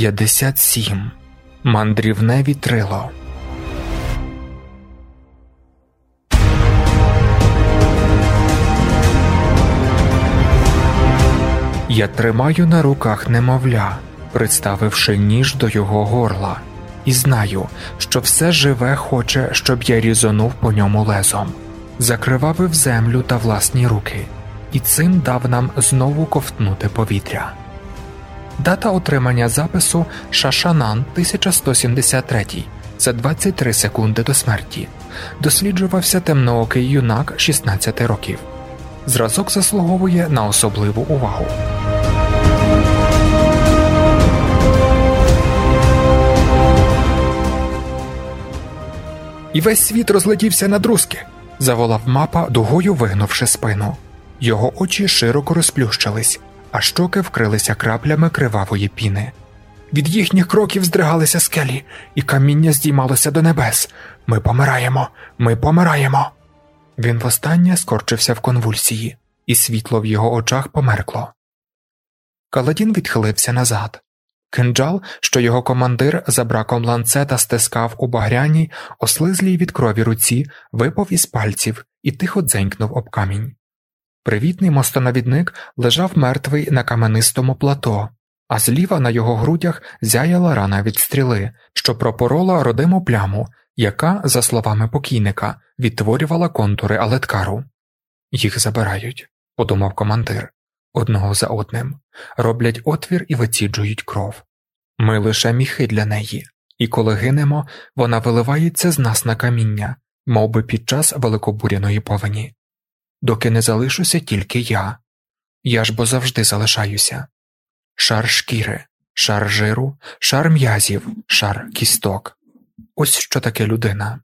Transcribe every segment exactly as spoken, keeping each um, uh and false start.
п'ятдесят сім. Мандрівне вітрило. Я тримаю на руках немовля, приставивши ніж до його горла, і знаю, що все живе хоче, щоб я різонув по ньому лезом, закривавив землю та власні руки, і цим дав нам знову ковтнути повітря. Дата отримання запису – Шашанан тисяча сто сімдесят три, за двадцять три секунди до смерті. Досліджувався темноокий юнак шістнадцяти років. Зразок заслуговує на особливу увагу. «І весь світ розлетівся на друзки!» – заволав Мапа, дугою вигнувши спину. Його очі широко розплющились, а щоки вкрилися краплями кривавої піни. Від їхніх кроків здригалися скелі, і каміння здіймалося до небес. «Ми помираємо! Ми помираємо!» Він востаннє скорчився в конвульсії, і світло в його очах померкло. Каладін відхилився назад. Кинджал, що його командир за браком ланцета стискав у багряній, ослизлій від крові руці, випав із пальців і тихо дзенькнув об камінь. Привітний мостоновідник лежав мертвий на каменистому плато, а зліва на його грудях зяяла рана від стріли, що пропорола родиму пляму, яка, за словами покійника, відтворювала контури Алеткару. «Їх забирають», – подумав командир, одного за одним, роблять отвір і виціджують кров. Ми лише міхи для неї, і коли гинемо, вона виливається з нас на каміння, мовби під час великобуряної повені. Доки не залишуся тільки я. Я ж бо завжди залишаюся. Шар шкіри, шар жиру, шар м'язів, шар кісток. Ось що таке людина.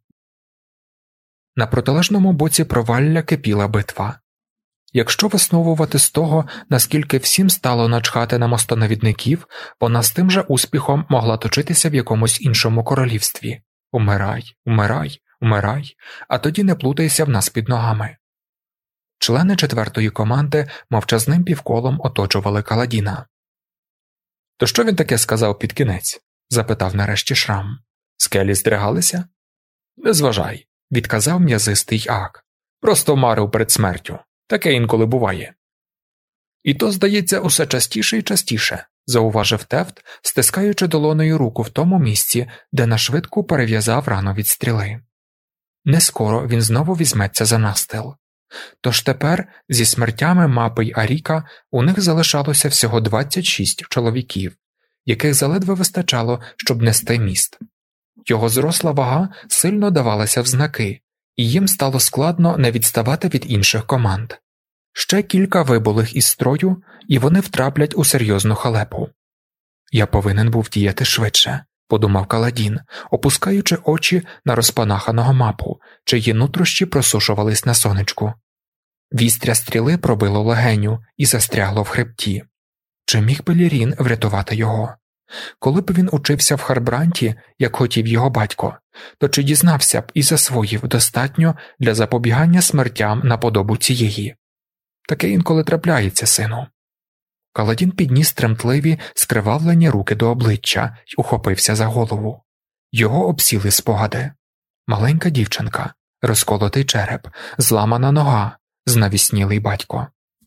На протилежному боці провалля кипіла битва. Якщо висновувати з того, наскільки всім стало начхати на мостоновідників, вона з тим же успіхом могла точитися в якомусь іншому королівстві. Умирай, умирай, умирай, а тоді не плутайся в нас під ногами. Члени четвертої команди мовчазним півколом оточували Каладіна. «То що він таке сказав під кінець?» – запитав нарешті Шрам. «Скелі здригалися?» «Не зважай», – відказав м'язистий Ак. «Просто марив перед смертю. Таке інколи буває». «І то, здається, усе частіше і частіше», – зауважив Тефт, стискаючи долоною руку в тому місці, де нашвидку перев'язав рану від стріли. Нескоро він знову візьметься за настил. Тож тепер, зі смертями Мапи й Аріка, у них залишалося всього двадцять шість чоловіків, яких заледве вистачало, щоб нести міст. Його зросла вага сильно давалася в знаки, і їм стало складно не відставати від інших команд. Ще кілька вибулих із строю, і вони втраплять у серйозну халепу. «Я повинен був діяти швидше», – подумав Каладін, опускаючи очі на розпанаханого Мапу, чиї нутрощі просушувались на сонечку. Вістря стріли пробило легеню і застрягло в хребті. Чи міг би Лірін врятувати його? Коли б він учився в Харбранті, як хотів його батько, то чи дізнався б і засвоїв достатньо для запобігання смертям на подобу цієї? Таке інколи трапляється, сину. Каладін підніс тремтливі, скривавлені руки до обличчя й ухопився за голову. Його обсіли спогади. Маленька дівчинка, розколотий череп, зламана нога, знавіснілий батько.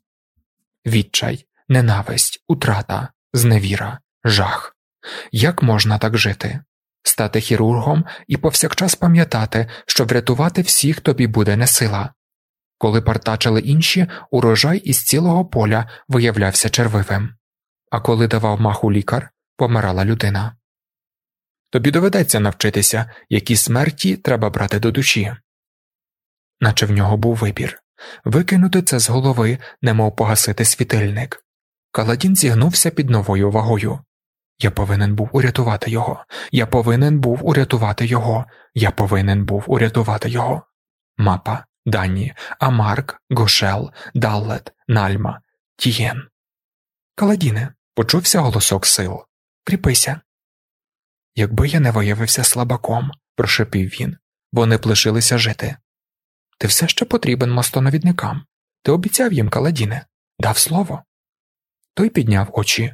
Відчай, ненависть, утрата, зневіра, жах. Як можна так жити? Стати хірургом і повсякчас пам'ятати, що врятувати всіх тобі буде не сила. Коли партачили інші, урожай із цілого поля виявлявся червивим. А коли давав маху лікар, помирала людина. Тобі доведеться навчитися, які смерті треба брати до душі. Наче в нього був вибір. Викинути це з голови, немов погасити світильник. Каладін зігнувся під новою вагою. Я повинен був урятувати його. Я повинен був урятувати його. Я повинен був урятувати його. Мапа, Дані, Амарк, Гошел, Даллет, Нальма, Тієн. Каладіне, почувся голосок сил. Кріпися. Якби я не виявився слабаком, прошепів він, вони б лишилися жити. Ти все ще потрібен мостоновідникам. Ти обіцяв їм, Каладіне. Дав слово. Той підняв очі.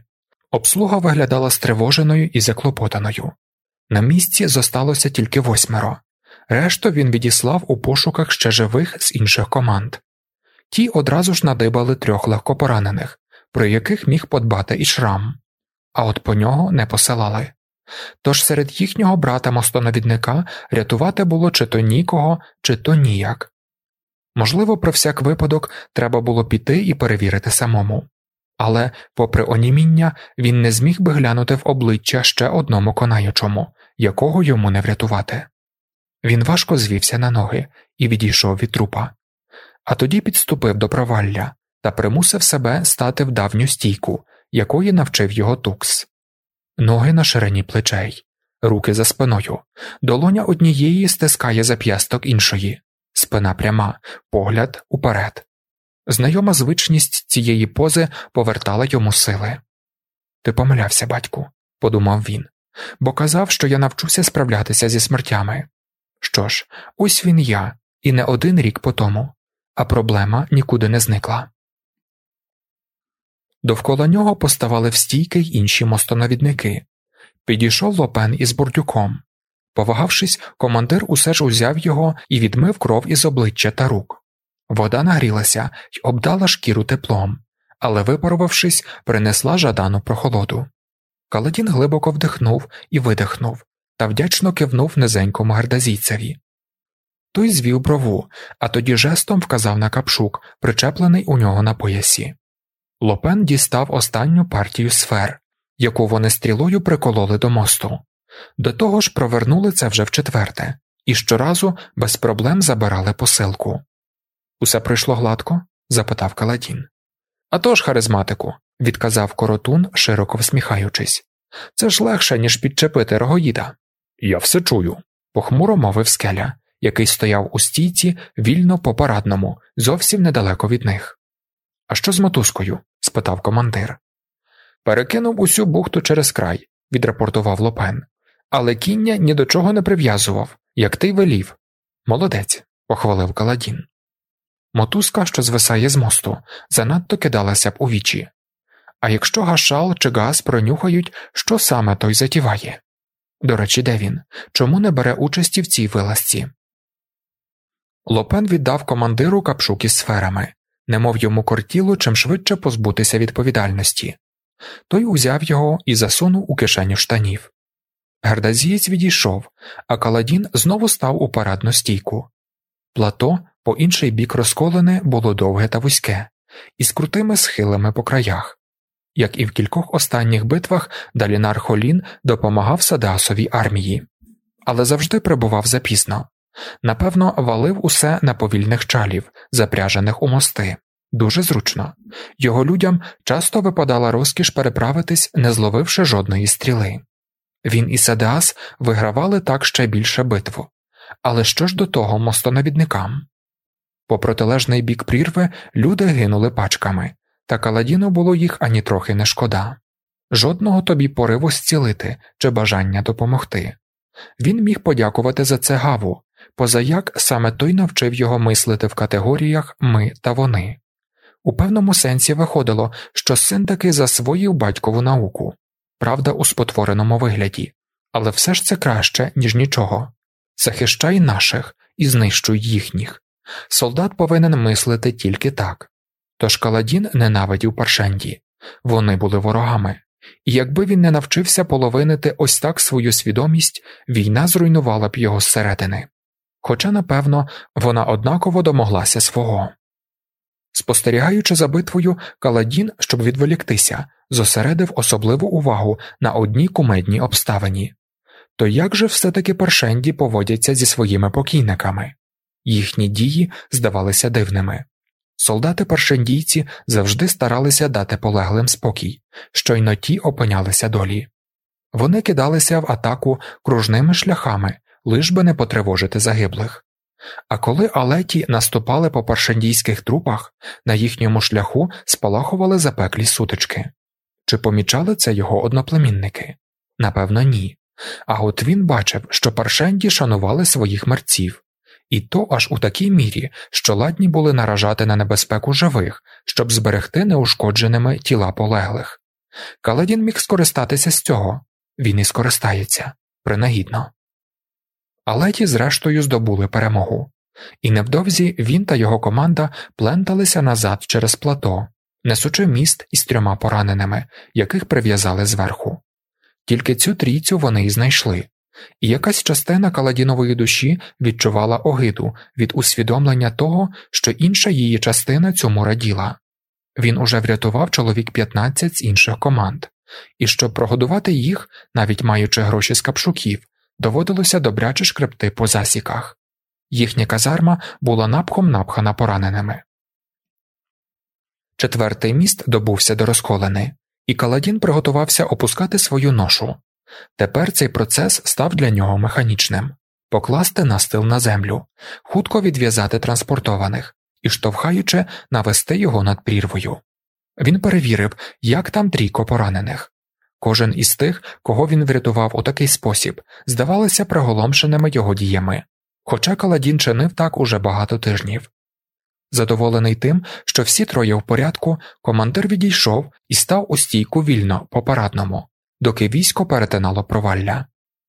Обслуга виглядала стривоженою і заклопотаною. На місці зосталося тільки восьмеро. Решту він відіслав у пошуках ще живих з інших команд. Ті одразу ж надибали трьох легкопоранених, про яких міг подбати і Шрам. А от по нього не посилали. Тож серед їхнього брата-мостонавідника рятувати було чи то нікого, чи то ніяк. Можливо, про всяк випадок треба було піти і перевірити самому. Але, попри оніміння, він не зміг би глянути в обличчя ще одному конаючому, якого йому не врятувати. Він важко звівся на ноги і відійшов від трупа. А тоді підступив до провалля та примусив себе стати в давню стійку, якої навчив його Тукс. Ноги на ширині плечей, руки за спиною, долоня однієї стискає зап'ясток іншої, спина пряма, погляд уперед. Знайома звичність цієї пози повертала йому сили. «Ти помилявся, батьку», – подумав він, – «бо казав, що я навчуся справлятися зі смертями. Що ж, ось він я, і не один рік по тому, а проблема нікуди не зникла». Довкола нього поставали в стійки й інші мостонавідники. Підійшов Лопен із бурдюком. Повагавшись, командир усе ж узяв його і відмив кров із обличчя та рук. Вода нагрілася й обдала шкіру теплом, але, випарувавшись, принесла жадану прохолоду. Каладін глибоко вдихнув і видихнув, та вдячно кивнув низенькому гердазійцеві. Той звів брову, а тоді жестом вказав на капшук, причеплений у нього на поясі. Лопен дістав останню партію сфер, яку вони стрілою прикололи до мосту. До того ж провернули це вже вчетверте, і щоразу без проблем забирали посилку. «Усе пройшло гладко?» – запитав Каладін. «А тож, харизматику», – відказав Коротун, широко всміхаючись. «Це ж легше, ніж підчепити рогоїда». «Я все чую», – похмуро мовив Скеля, який стояв у стійці вільно по парадному, зовсім недалеко від них. «А що з мотузкою?» – спитав командир. «Перекинув усю бухту через край», – відрапортував Лопен. «Але кіння ні до чого не прив'язував, як ти й велів». «Молодець», – похвалив Каладін. Мотузка, що звисає з мосту, занадто кидалася б у вічі. А якщо Гашал чи Газ пронюхають, що саме той затіває? До речі, де він? Чому не бере участі в цій вилазці? Лопен віддав командиру капшук із сферами, немов йому кортіло чим швидше позбутися відповідальності. Той узяв його і засунув у кишеню штанів. Гердазієць відійшов, а Каладін знову став у парадну стійку. Плато, по інший бік розколене, було довге та вузьке, із крутими схилами по краях. Як і в кількох останніх битвах, Далінар Холін допомагав Садаасовій армії. Але завжди прибував запізно. Напевно, валив усе на повільних чалів, запряжених у мости. Дуже зручно. Його людям часто випадала розкіш переправитись, не зловивши жодної стріли. Він і Садаас вигравали так ще більше битву. Але що ж до того мостонавідникам? По протилежний бік прірви люди гинули пачками, та Каладіну було їх ані трохи не шкода. Жодного тобі пориву зцілити чи бажання допомогти. Він міг подякувати за це Гаву, позаяк саме той навчив його мислити в категоріях «ми» та «вони». У певному сенсі виходило, що син таки засвоїв батькову науку, правда у спотвореному вигляді, але все ж це краще, ніж нічого. Захищай наших і знищуй їхніх. Солдат повинен мислити тільки так. Тож Каладін ненавидів Паршенді. Вони були ворогами. І якби він не навчився половинити ось так свою свідомість, війна зруйнувала б його зсередини. Хоча, напевно, вона однаково домоглася свого. Спостерігаючи за битвою, Каладін, щоб відволіктися, зосередив особливу увагу на одній кумедній обставині. То як же все-таки Паршенді поводяться зі своїми покійниками? Їхні дії здавалися дивними. Солдати-паршендійці завжди старалися дати полеглим спокій, щойно ті опинялися долі. Вони кидалися в атаку кружними шляхами, лиш би не потривожити загиблих. А коли алеті наступали по паршендійських трупах, на їхньому шляху спалахували запеклі сутички. Чи помічали це його одноплемінники? Напевно, ні. А от він бачив, що паршенді шанували своїх мерців. І то аж у такій мірі, що ладні були наражати на небезпеку живих, щоб зберегти неушкодженими тіла полеглих. Каладін міг скористатися з цього. Він і скористається. Принагідно. Але ті зрештою здобули перемогу. І невдовзі він та його команда пленталися назад через плато, несучи міст із трьома пораненими, яких прив'язали зверху. Тільки цю трійцю вони й знайшли. І якась частина Каладінової душі відчувала огиду від усвідомлення того, що інша її частина цьому раділа. Він уже врятував чоловік п'ятнадцять з інших команд, і щоб прогодувати їх, навіть маючи гроші з капшуків, доводилося добряче шкребти по засіках. Їхня казарма була напхом напхана пораненими. Четвертий міст добувся до розколини, і Каладін приготувався опускати свою ношу. Тепер цей процес став для нього механічним. Покласти настил на землю, хутко відв'язати транспортованих і, штовхаючи, навести його над прірвою. Він перевірив, як там трійко поранених. Кожен із тих, кого він врятував у такий спосіб, здавалися приголомшеними його діями, хоча Каладін чинив так уже багато тижнів. Задоволений тим, що всі троє в порядку, командир відійшов і став у стійку вільно, по парадному, доки військо перетинало провалля.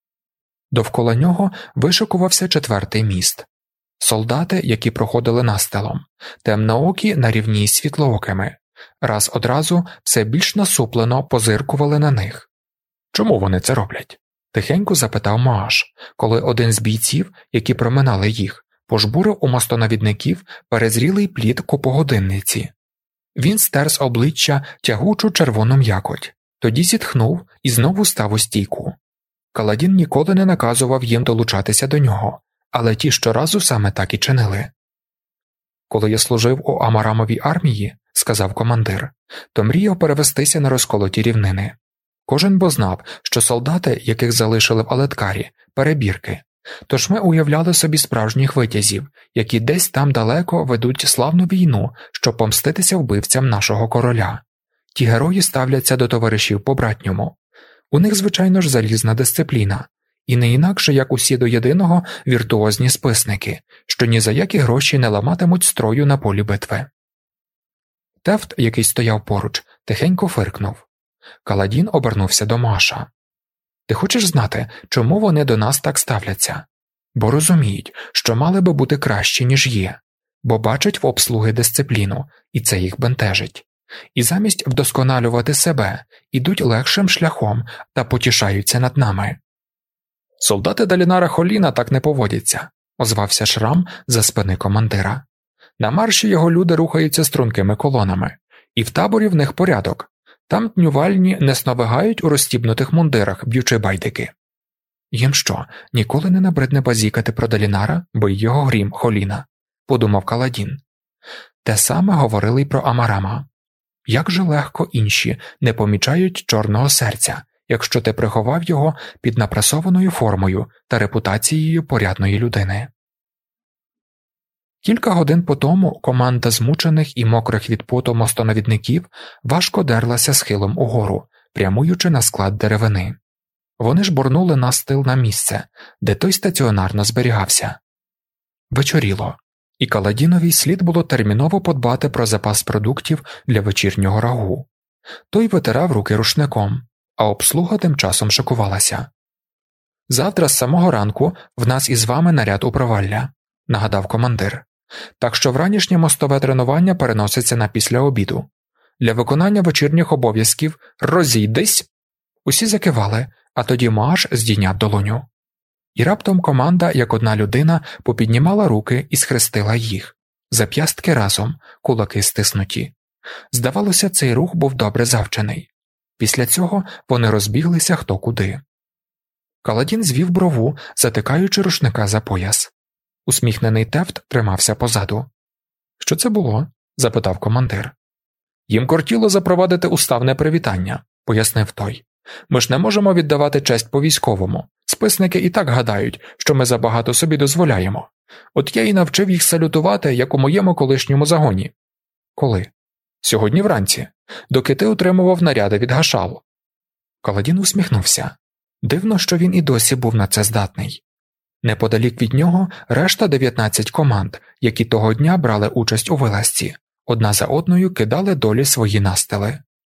Довкола нього вишикувався четвертий міст. Солдати, які проходили настилом, темноокі на рівні з світлоокими, раз одразу все більш насуплено позиркували на них. «Чому вони це роблять?» – тихенько запитав Мааш, коли один з бійців, які проминали їх, пожбурив у мостонавідників перезрілий плід купогодинниці. Він стер з обличчя тягучу червону м'якоть, тоді зітхнув і знову став у стійку. Каладін ніколи не наказував їм долучатися до нього, але ті щоразу саме так і чинили. «Коли я служив у Амарамовій армії, – сказав командир, – то мріяв перевестися на розколоті рівнини. Кожен бо знав, що солдати, яких залишили в Алеткарі, – перебірки. Тож ми уявляли собі справжніх витязів, які десь там далеко ведуть славну війну, щоб помститися вбивцям нашого короля. Ті герої ставляться до товаришів по-братньому. У них, звичайно ж, залізна дисципліна, і не інакше, як усі до єдиного віртуозні списники, що ні за які гроші не ламатимуть строю на полі битви». Тефт, який стояв поруч, тихенько фиркнув. Каладін обернувся до Маша. «Ти хочеш знати, чому вони до нас так ставляться? Бо розуміють, що мали би бути кращі, ніж є, бо бачать в обслуги дисципліну, і це їх бентежить. І замість вдосконалювати себе, ідуть легшим шляхом та потішаються над нами». «Солдати Далінара Холіна так не поводяться», – озвався Шрам за спини командира. «На марші його люди рухаються стрункими колонами, і в таборі в них порядок. Там днювальні не сновигають у розстібнутих мундирах, б'ючи байдики». «Їм що, ніколи не набридне базікати про Далінара, бо й його грім Холіна?» – подумав Каладін. Те саме говорили й про Амарама. Як же легко інші не помічають чорного серця, якщо ти приховав його під напрасованою формою та репутацією порядної людини. Кілька годин по тому команда змучених і мокрих від поту мостонавідників важко дерлася схилом угору, прямуючи на склад деревини. Вони ж бурнули настил на місце, де той стаціонарно зберігався. Вечоріло, і Каладінові слід було терміново подбати про запас продуктів для вечірнього рагу. Той витирав руки рушником, а обслуга тим часом шокувалася. «Завтра з самого ранку в нас із вами наряд у провалля», – нагадав командир. «Так що вранішнє мостове тренування переноситься на після обіду. Для виконання вечірніх обов'язків розійдись!» Усі закивали, а тоді Мааш здійняв долоню. І раптом команда, як одна людина, попіднімала руки і схрестила їх. Зап'ястки разом, кулаки стиснуті. Здавалося, цей рух був добре завчений. Після цього вони розбіглися хто куди. Каладін звів брову, затикаючи рушника за пояс. Усміхнений Тефт тримався позаду. «Що це було?» – запитав командир. «Їм кортіло запровадити уставне привітання», – пояснив той. «Ми ж не можемо віддавати честь по-військовому. Списники і так гадають, що ми забагато собі дозволяємо. От я і навчив їх салютувати, як у моєму колишньому загоні». «Коли?» «Сьогодні вранці, доки ти отримував наряди від Гашалу». Каладін усміхнувся. Дивно, що він і досі був на це здатний. Неподалік від нього решта дев'ятнадцять команд, які того дня брали участь у вилазці, одна за одною кидали долі свої настили.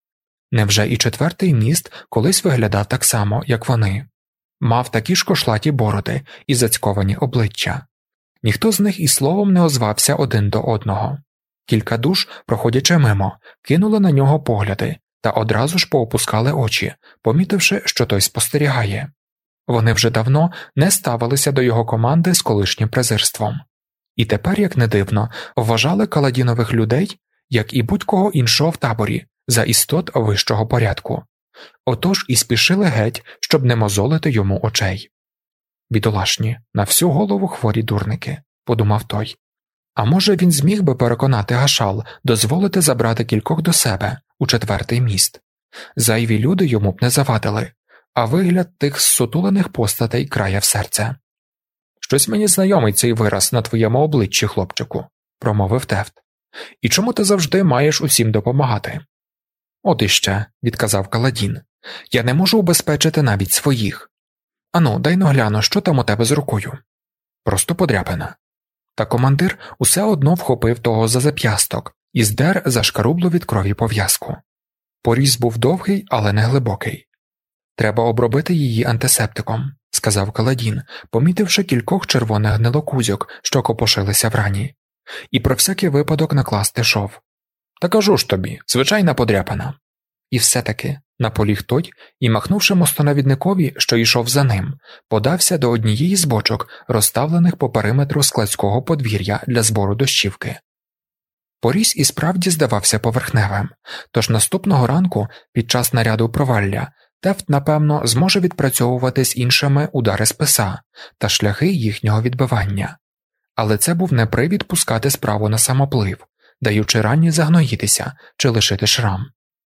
Невже і четвертий міст колись виглядав так само, як вони? Мав такі ж кошлаті бороди і зацьковані обличчя. Ніхто з них і словом не озвався один до одного. Кілька душ, проходячи мимо, кинули на нього погляди та одразу ж поопускали очі, помітивши, що той спостерігає. Вони вже давно не ставилися до його команди з колишнім презирством. І тепер, як не дивно, вважали Каладінових людей, як і будь-кого іншого в таборі, за істот вищого порядку. Отож і спішили геть, щоб не мозолити йому очей. «Бідолашні, на всю голову хворі дурники», – подумав той. А може він зміг би переконати Гашал дозволити забрати кількох до себе у четвертий міст? Зайві люди йому б не завадили, а вигляд тих зсутулених постатей краяв серце. «Щось мені знайомий цей вираз на твоєму обличчі, хлопчику», – промовив Тефт. «І чому ти завжди маєш усім допомагати?» «От іще», – відказав Каладін, – «я не можу убезпечити навіть своїх. Ану, дай-но гляну, що там у тебе з рукою?» «Просто подряпина». Та командир усе одно вхопив того за зап'ясток і здер зашкарублу від крові пов'язку. Поріз був довгий, але не глибокий. «Треба обробити її антисептиком», – сказав Каладін, помітивши кількох червоних гнилокузьок, що копошилися в рані. «І про всякий випадок накласти шов». «Та кажу ж тобі, звичайна подряпина». І все-таки наполіг той і, махнувши мостонавідникові, що йшов за ним, подався до однієї з бочок, розставлених по периметру складського подвір'я для збору дощівки. Поріз і справді здавався поверхневим, тож наступного ранку, під час наряду провалля, Тефт, напевно, зможе відпрацьовувати з іншими удари списа та шляхи їхнього відбивання. Але це був не привід пускати справу на самоплив, даючи рані загноїтися чи лишити шрам.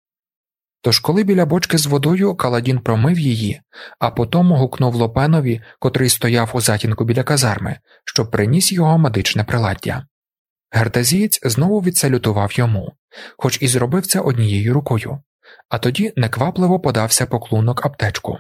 Тож коли біля бочки з водою Каладін промив її, а потому гукнув Лопенові, котрий стояв у затінку біля казарми, щоб приніс його медичне приладдя. Гертазієць знову відсалютував йому, хоч і зробив це однією рукою, а тоді неквапливо подався поклунок аптечку.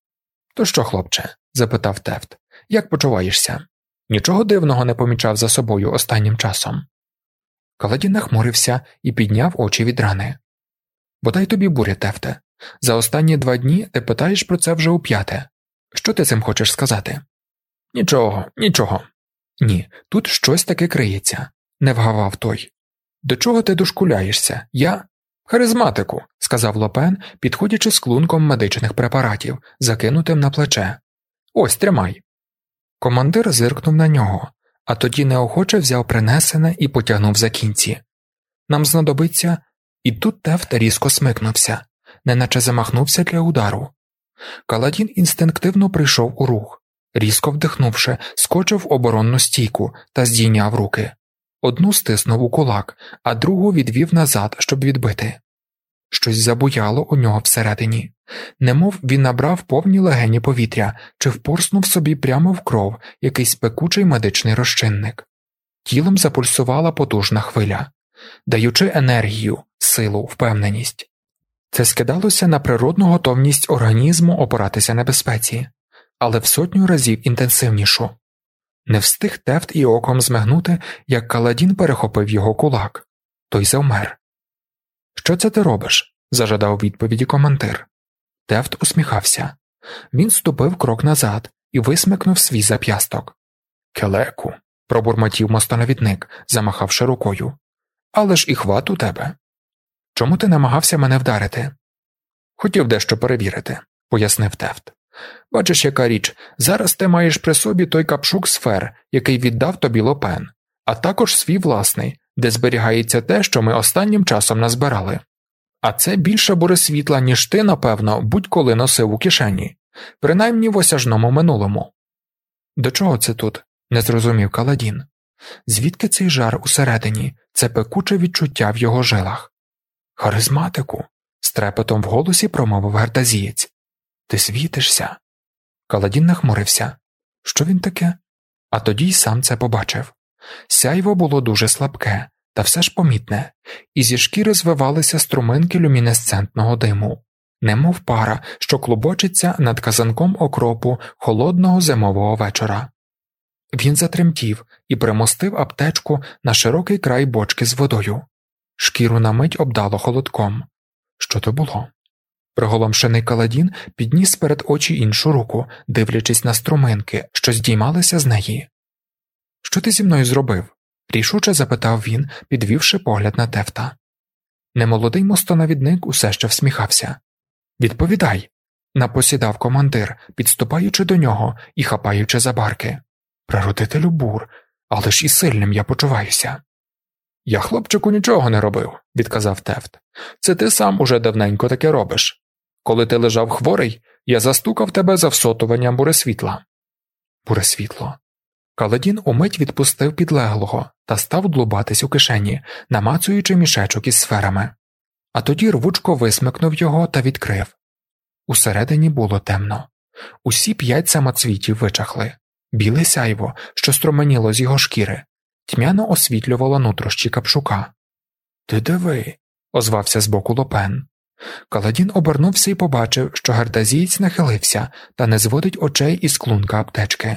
«То що, хлопче?» – запитав Тефт. «Як почуваєшся? Нічого дивного не помічав за собою останнім часом?» Каладін нахмурився і підняв очі від рани. «Бодай тобі буря, Тефте. За останні два дні ти питаєш про це вже уп'яте. Що ти цим хочеш сказати?» «Нічого, нічого». «Ні, тут щось таке криється», – не вгавав той. «До чого ти дошкуляєшся? Я...» «Харизматику», – сказав Лопен, підходячи з клунком медичних препаратів, закинутим на плече. «Ось, тримай». Командир зиркнув на нього, а тоді неохоче взяв принесене і потягнув за кінці. «Нам знадобиться...» І тут Тефт різко смикнувся, неначе замахнувся для удару. Каладін інстинктивно прийшов у рух. Різко вдихнувши, скочив в оборонну стійку та здійняв руки. Одну стиснув у кулак, а другу відвів назад, щоб відбити. Щось забуяло у нього всередині. Немов він набрав повні легені повітря чи впорснув собі прямо в кров якийсь пекучий медичний розчинник. Тілом запульсувала потужна хвиля, даючи енергію, силу, впевненість. Це скидалося на природну готовність організму опиратися небезпеці, але в сотню разів інтенсивнішу. Не встиг Тефт і оком змигнути, як Каладін перехопив його кулак. Той завмер. «Що це ти робиш?» – зажадав відповіді командир. Тефт усміхався. Він ступив крок назад і висмикнув свій зап'ясток. «Келеку», – пробурмотів мостонавідник, замахавши рукою. «Але ж і хват у тебе. Чому ти намагався мене вдарити?» «Хотів дещо перевірити», – пояснив Тефт. «Бачиш, яка річ, зараз ти маєш при собі той капшук сфер, який віддав тобі Лопен, а також свій власний, де зберігається те, що ми останнім часом назбирали. А це більше буре світла, ніж ти, напевно, будь-коли носив у кишені, принаймні в осяжному минулому». «До чого це тут?» – не зрозумів Каладін. Звідки цей жар усередині, це пекуче відчуття в його жилах? «Харизматику», – з трепетом в голосі промовив гертазієць. «Ти світишся». Каладін нахмурився. Що він таке? А тоді й сам це побачив. Сяйво було дуже слабке, та все ж помітне, і зі шкіри звивалися струминки люмінесцентного диму, немов пара, що клубочиться над казанком окропу холодного зимового вечора. Він затремтів і примостив аптечку на широкий край бочки з водою. Шкіру на мить обдало холодком. Що то було? Приголомшений Каладін підніс перед очі іншу руку, дивлячись на струминки, що здіймалися з неї. «Що ти зі мною зробив?» – рішуче запитав він, підвівши погляд на Тефта. Немолодий мостоновідник усе ще всміхався. «Відповідай!» – напосідав командир, підступаючи до нього і хапаючи за барки. «Прародителю бур, але ж і сильним я почуваюся». «Я, хлопчику, нічого не робив», – відказав Тефт. «Це ти сам уже давненько таке робиш. Коли ти лежав хворий, я застукав тебе за всотуванням буресвітла». Буресвітло. Каладін умить відпустив підлеглого та став длубатись у кишені, намацуючи мішечок із сферами. А тоді рвучко висмикнув його та відкрив. Усередині було темно. Усі п'ять самоцвітів вичахли. Біле сяйво, що струменіло з його шкіри, тьмяно освітлювало нутрощі капшука. «Ти диви», – озвався збоку Лопен. Каладін обернувся і побачив, що гардазієць нахилився та не зводить очей із клунка аптечки.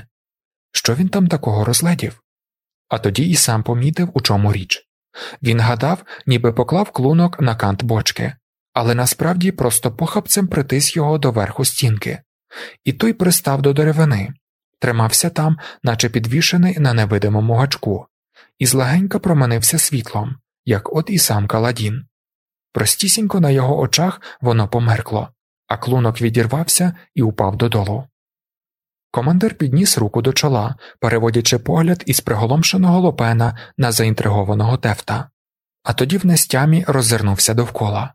Що він там такого розгледів? А тоді і сам помітив, у чому річ. Він гадав, ніби поклав клунок на кант бочки, але насправді просто похапцем притис його до верху стінки. І той пристав до деревини, тримався там, наче підвішений на невидимому гачку, і злегенька променився світлом, як от і сам Каладін. Простісінько на його очах воно померкло, а клунок відірвався і упав додолу. Командир підніс руку до чола, переводячи погляд із приголомшеного Лопена на заінтригованого Тефта, а тоді в нестямі роззирнувся довкола.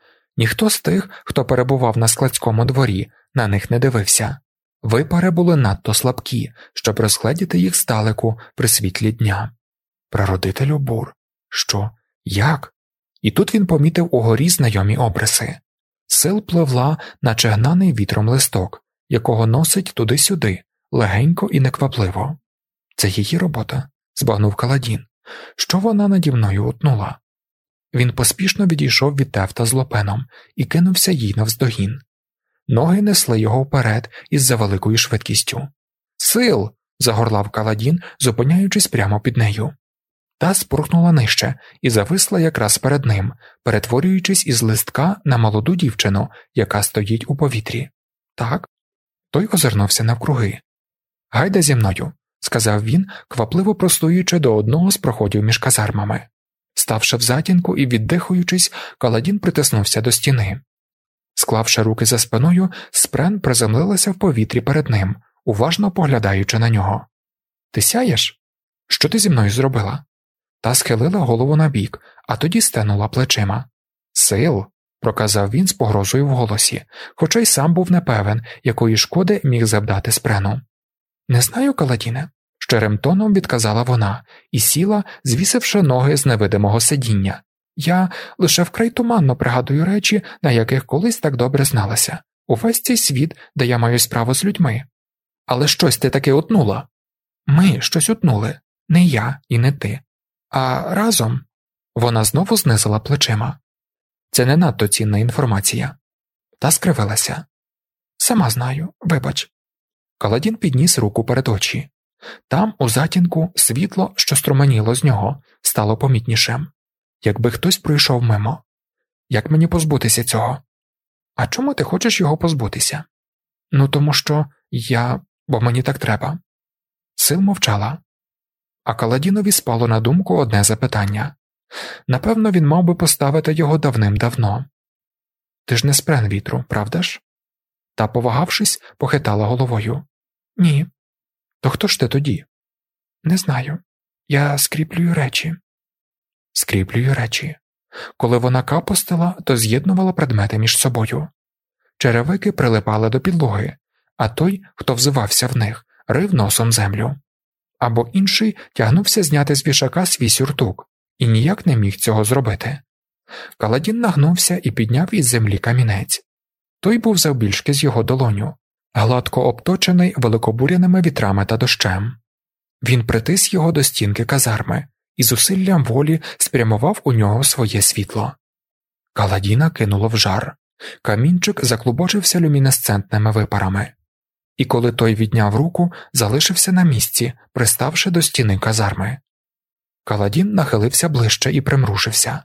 Ніхто з тих, хто перебував на складському дворі, на них не дивився. Випари були надто слабкі, щоб розгледіти їх здалеку при світлі дня. Прародителю бур. Що? Як? І тут він помітив угорі знайомі обриси. Сил пливла, наче гнаний вітром листок, якого носить туди-сюди, легенько і неквапливо. Це її робота, збагнув Каладін. Що вона наді мною утнула? Він поспішно відійшов від Тефта з Лопеном і кинувся їй навздогін. Ноги несли його вперед із завеликою швидкістю. «Сил!» – загорлав Каладін, зупиняючись прямо під нею. Та спурхнула нижче і зависла якраз перед ним, перетворюючись із листка на молоду дівчину, яка стоїть у повітрі. «Так?» Той озирнувся навкруги. «Гайда зі мною», – сказав він, квапливо простуючи до одного з проходів між казармами. Ставши в затінку і віддихуючись, Каладін притиснувся до стіни. Склавши руки за спиною, Спрен приземлилася в повітрі перед ним, уважно поглядаючи на нього. «Ти сяєш? Що ти зі мною зробила?» Та схилила голову набік, а тоді стенула плечима. «Сил!» – проказав він з погрозою в голосі, хоча й сам був непевен, якої шкоди міг завдати Спрену. «Не знаю, Каладіне», – щирим тоном відказала вона і сіла, звісивши ноги з невидимого сидіння. «Я лише вкрай туманно пригадую речі, на яких колись так добре зналася. Увесь цей світ, де я маю справу з людьми. Але щось ти таки утнула». «Ми щось утнули. Не я і не ти. А разом...» Вона знову знизила плечима. «Це не надто цінна інформація». Та скривилася. «Сама знаю, вибач». Каладін підніс руку перед очі. Там, у затінку, світло, що струменіло з нього, стало помітнішим. Якби хтось пройшов мимо. Як мені позбутися цього? А чому ти хочеш його позбутися? Ну, тому що я... бо мені так треба. Сил мовчала. А Каладінові спало на думку одне запитання. Напевно, він мав би поставити його давним-давно. Ти ж не Спрен вітру, правда ж? Та, повагавшись, похитала головою. Ні. То хто ж ти тоді? Не знаю. Я скріплюю речі. Скріплюю речі. Коли вона капостила, то з'єднувала предмети між собою. Черевики прилипали до підлоги, а той, хто взивався в них, рив носом землю. Або інший тягнувся зняти з вішака свій сюртук, і ніяк не міг цього зробити. Каладін нагнувся і підняв із землі камінець. Той був завбільшки з його долоню, гладко обточений великобуряними вітрами та дощем. Він притис його до стінки казарми і зусиллям волі спрямував у нього своє світло. Каладіна кинуло в жар. Камінчик заклубочився люмінесцентними випарами. І коли той відняв руку, залишився на місці, приставши до стіни казарми. Каладін нахилився ближче і примружився.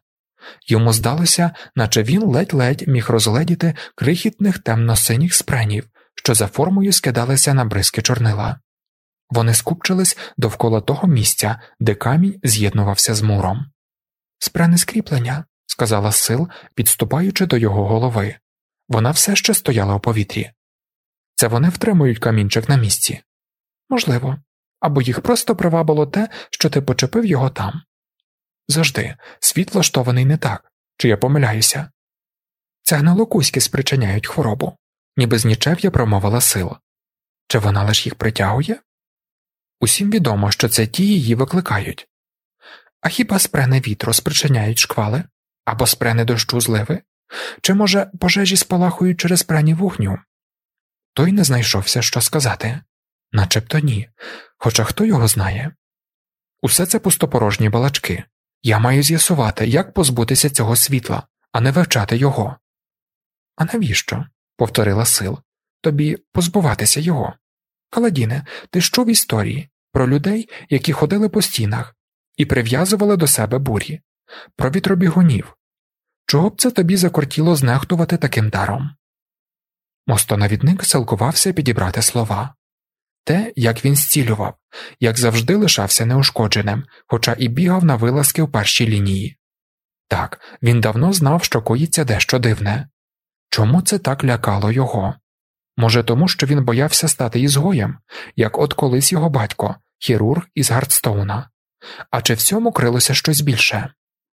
Йому здалося, наче він ледь-ледь міг розгледіти крихітних темно-синіх спренів, що за формою скидалися на бризки чорнила. Вони скупчились довкола того місця, де камінь з'єднувався з муром. «Спрени скріплення», – сказала Сил, підступаючи до його голови. Вона все ще стояла у повітрі. «Це вони втримують камінчик на місці?» «Можливо. Або їх просто привабило те, що ти почепив його там». «Завжди. Світ влаштований не так. Чи я помиляюся?» «Це гнилокузькі спричиняють хворобу», – ніби з нічев'я промовила Сил. «Чи вона лиш їх притягує?» «Усім відомо, що це ті її викликають. А хіба спрени вітру спричиняють шквали? Або спрени дощу зливи? Чи, може, пожежі спалахують через спрені вогню?» Той не знайшовся, що сказати. Начебто ні, хоча хто його знає. Усе це пустопорожні балачки. Я маю з'ясувати, як позбутися цього світла, а не вивчати його. «А навіщо?» – повторила Сил. «Тобі позбуватися його. Каладіне, ти ж чув історії про людей, які ходили по стінах і прив'язували до себе бурі, про вітробігунів. Чого б це тобі закортіло знехтувати таким даром?» Мостоновідник силкувався підібрати слова. Те, як він зцілював, як завжди лишався неушкодженим, хоча і бігав на вилазки в першій лінії. Так, він давно знав, що коїться дещо дивне. Чому це так лякало його? Може тому, що він боявся стати ізгоєм, як от колись його батько, хірург із Гардстоуна. А чи в цьому крилося щось більше?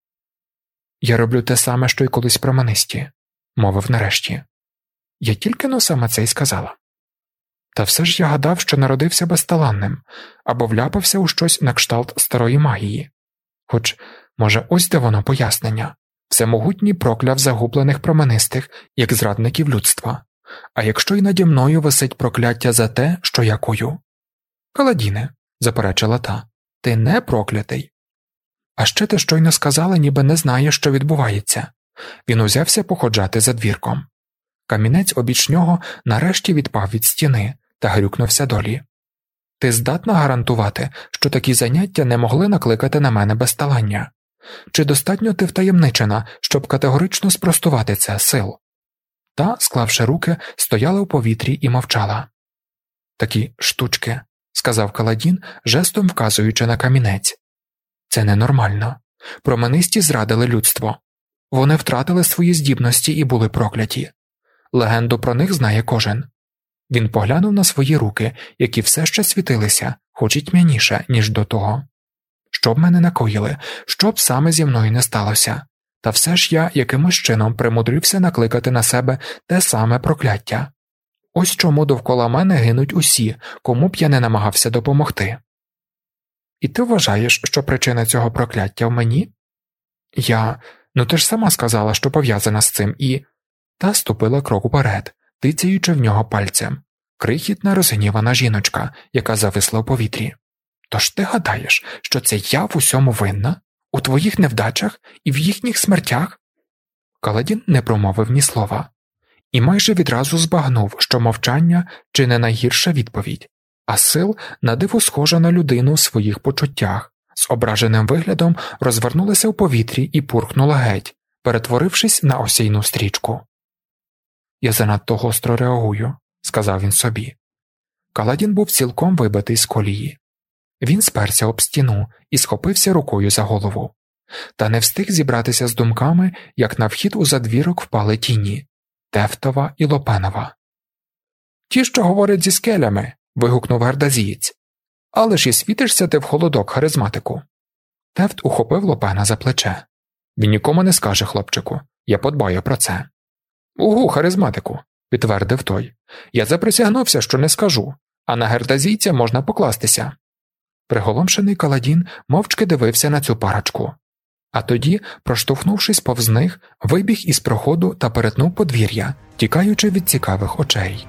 «Я роблю те саме, що й колись променисті», – мовив нарешті. «Я тільки-но саме це й сказала. Та все ж я гадав, що народився безталанним, або вляпався у щось на кшталт старої магії. Хоч, може, ось де воно пояснення. Всемогутній прокляв загублених променистих, як зрадників людства. А якщо й наді мною висить прокляття за те, що я кою?» «Каладіне», – заперечила та, – «ти не проклятий. А ще ти щойно сказала, ніби не знає, що відбувається». Він узявся походжати за двірком. Камінець обіч нього нарешті відпав від стіни та грюкнувся долі. «Ти здатна гарантувати, що такі заняття не могли накликати на мене безталання? Чи достатньо ти втаємничена, щоб категорично спростувати це, Сил?» Та, склавши руки, стояла у повітрі і мовчала. «Такі штучки», – сказав Каладін, жестом вказуючи на камінець. «Це ненормально. Променисті зрадили людство. Вони втратили свої здібності і були прокляті. Легенду про них знає кожен». Він поглянув на свої руки, які все ще світилися, хоч і тьмяніше, ніж до того. «Що б мене накоїли, що б саме зі мною не сталося, та все ж я якимось чином примудрився накликати на себе те саме прокляття. Ось чому довкола мене гинуть усі, кому б я не намагався допомогти». «І ти вважаєш, що причина цього прокляття в мені?» «Я... Ну ти ж сама сказала, що пов'язана з цим і...» Та ступила крок уперед, тицяючи в нього пальцем. Крихітна розгнівана жіночка, яка зависла в повітрі. «Тож ти гадаєш, що це я в усьому винна? У твоїх невдачах і в їхніх смертях?» Каладін не промовив ні слова. І майже відразу збагнув, що мовчання чи не найгірша відповідь, а Сил на диво схожа на людину в своїх почуттях, з ображеним виглядом розвернулася в повітрі і пурхнула геть, перетворившись на осяйну стрічку. «Я занадто гостро реагую», – сказав він собі. Каладін був цілком вибитий з колії. Він сперся об стіну і схопився рукою за голову. Та не встиг зібратися з думками, як на вхід у задвірок впали тіні – Тефтова і Лопенова. «Ті, що говорять зі скелями», – вигукнув гардазієць. «Але ж і світишся ти в холодок, харизматику». Тефт ухопив Лопена за плече. «Він нікому не скаже, хлопчику, я подбаю про це». «Угу, харизматику», – підтвердив той. «Я заприсягнувся, що не скажу, а на гардазійця можна покластися». Приголомшений Каладін мовчки дивився на цю парочку. А тоді, проштовхнувшись повз них, вибіг із проходу та перетнув подвір'я, тікаючи від цікавих очей.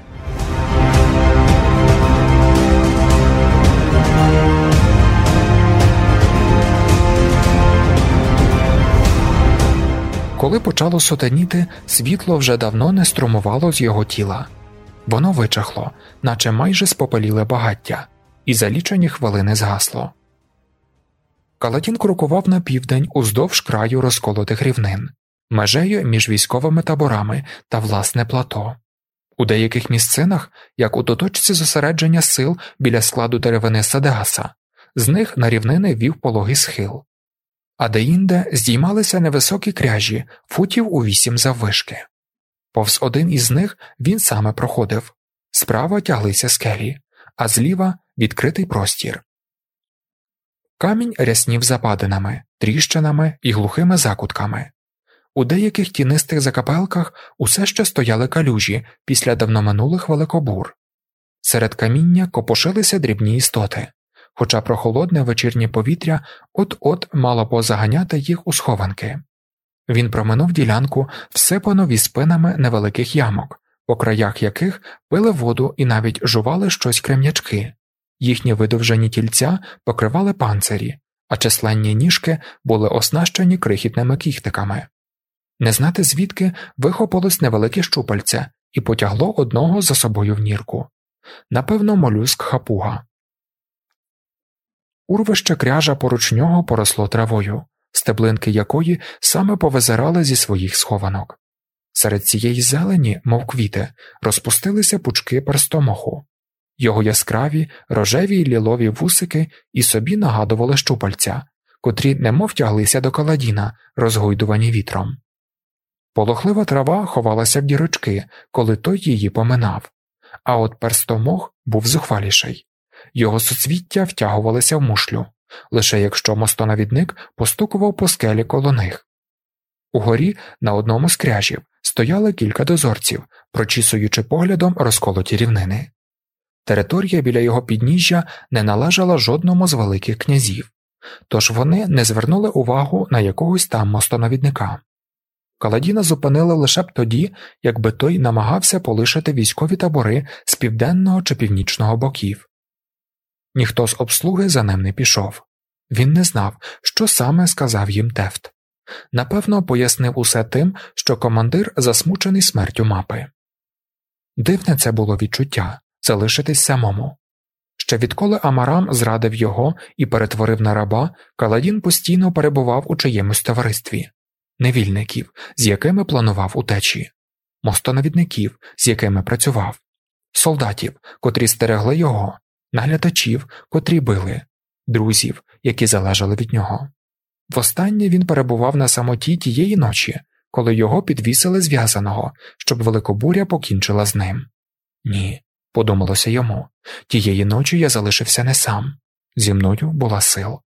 Коли почало сутеніти, світло вже давно не струмувало з його тіла. Воно вичахло, наче майже спопеліле багаття, і за лічені хвилини згасло. Каладін крокував на південь уздовж краю розколотих рівнин, межею між військовими таборами та власне плато. У деяких місцинах, як у точці зосередження сил біля складу деревини Садеаса, з них на рівнини вів пологий схил. А деінде здіймалися невисокі кряжі, футів у вісім заввишки. Повз один із них він саме проходив. Справа тяглися скелі, а зліва – відкритий простір. Камінь ряснів западинами, тріщинами і глухими закутками. У деяких тінистих закапелках усе ще стояли калюжі після давноминулих великобур. Серед каміння копошилися дрібні істоти, хоча прохолодне вечірнє повітря от-от мало позаганяти їх у схованки. Він проминув ділянку, всипану віспинами невеликих ямок, по краях яких пили воду і навіть жували щось крем'ячки. Їхні видовжені тільця покривали панцирі, а численні ніжки були оснащені крихітними кіхтиками. Не знати звідки вихопилось невелике щупальце і потягло одного за собою в нірку. Напевно, молюск хапуга. Урвище кряжа поруч нього поросло травою, стеблинки якої саме повизирали зі своїх схованок. Серед цієї зелені, мов квіти, розпустилися пучки перстомоху. Його яскраві, рожеві й лілові вусики і собі нагадували щупальця, котрі немов тяглися до Каладіна, розгойдувані вітром. Полохлива трава ховалася в дірочки, коли той її поминав, а от перстомох був зухваліший. Його суцвіття втягувалися в мушлю, лише якщо мостонавідник постукував по скелі коло них. Угорі на одному з кряжів стояли кілька дозорців, прочісуючи поглядом розколоті рівнини. Територія біля його підніжжя не належала жодному з великих князів, тож вони не звернули увагу на якогось там мостонавідника. Каладіна зупинили лише б тоді, якби той намагався полишити військові табори з південного чи північного боків. Ніхто з обслуги за ним не пішов. Він не знав, що саме сказав їм Тефт. Напевно, пояснив усе тим, що командир засмучений смертю мапи. Дивне це було відчуття – залишитись самому. Ще відколи Амарам зрадив його і перетворив на раба, Каладін постійно перебував у чиємусь товаристві. Невільників, з якими планував утечі, мостонавідників, з якими працював, солдатів, котрі стерегли його, наглядачів, котрі били, друзів, які залежали від нього. Востаннє він перебував на самоті тієї ночі, коли його підвісили зв'язаного, щоб великобуря покінчила з ним. Ні, подумалося йому, тієї ночі я залишився не сам, зі мною була сил.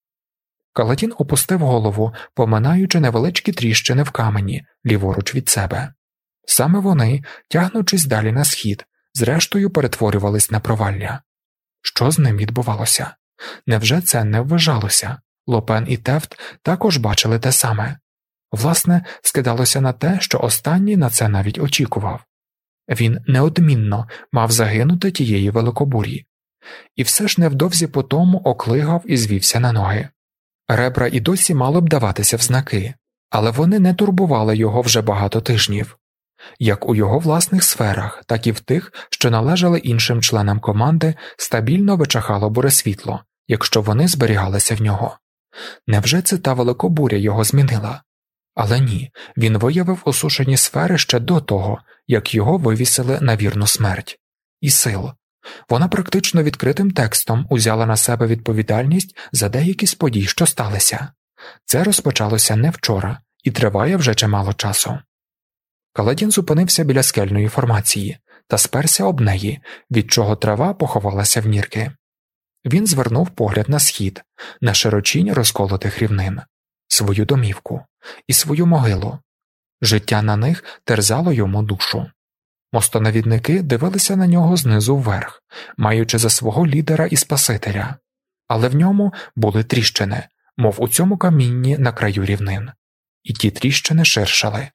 Каладін опустив голову, поминаючи невеличкі тріщини в камені, ліворуч від себе. Саме вони, тягнучись далі на схід, зрештою перетворювались на провалля. Що з ним відбувалося? Невже це не вважалося? Лопен і Тефт також бачили те саме. Власне, скидалося на те, що останній на це навіть очікував. Він неодмінно мав загинути тієї великобурі. І все ж невдовзі по тому оклигав і звівся на ноги. Ребра і досі мало б даватися в знаки, але вони не турбували його вже багато тижнів. Як у його власних сферах, так і в тих, що належали іншим членам команди, стабільно вичахало буресвітло, якщо вони зберігалися в нього. Невже це та великобуря його змінила? Але ні, він виявив осушені сфери ще до того, як його вивісили на вірну смерть. І сил. Вона практично відкритим текстом узяла на себе відповідальність за деякі з подій, що сталися. Це розпочалося не вчора і триває вже чимало часу. Каладін зупинився біля скельної формації та сперся об неї, від чого трава поховалася в нірки. Він звернув погляд на схід, на широчінь розколотих рівнин, свою домівку і свою могилу. Життя на них терзало йому душу. Мостонавідники дивилися на нього знизу вверх, маючи за свого лідера і спасителя. Але в ньому були тріщини, мов у цьому камінні на краю рівнин. І ті тріщини ширшали.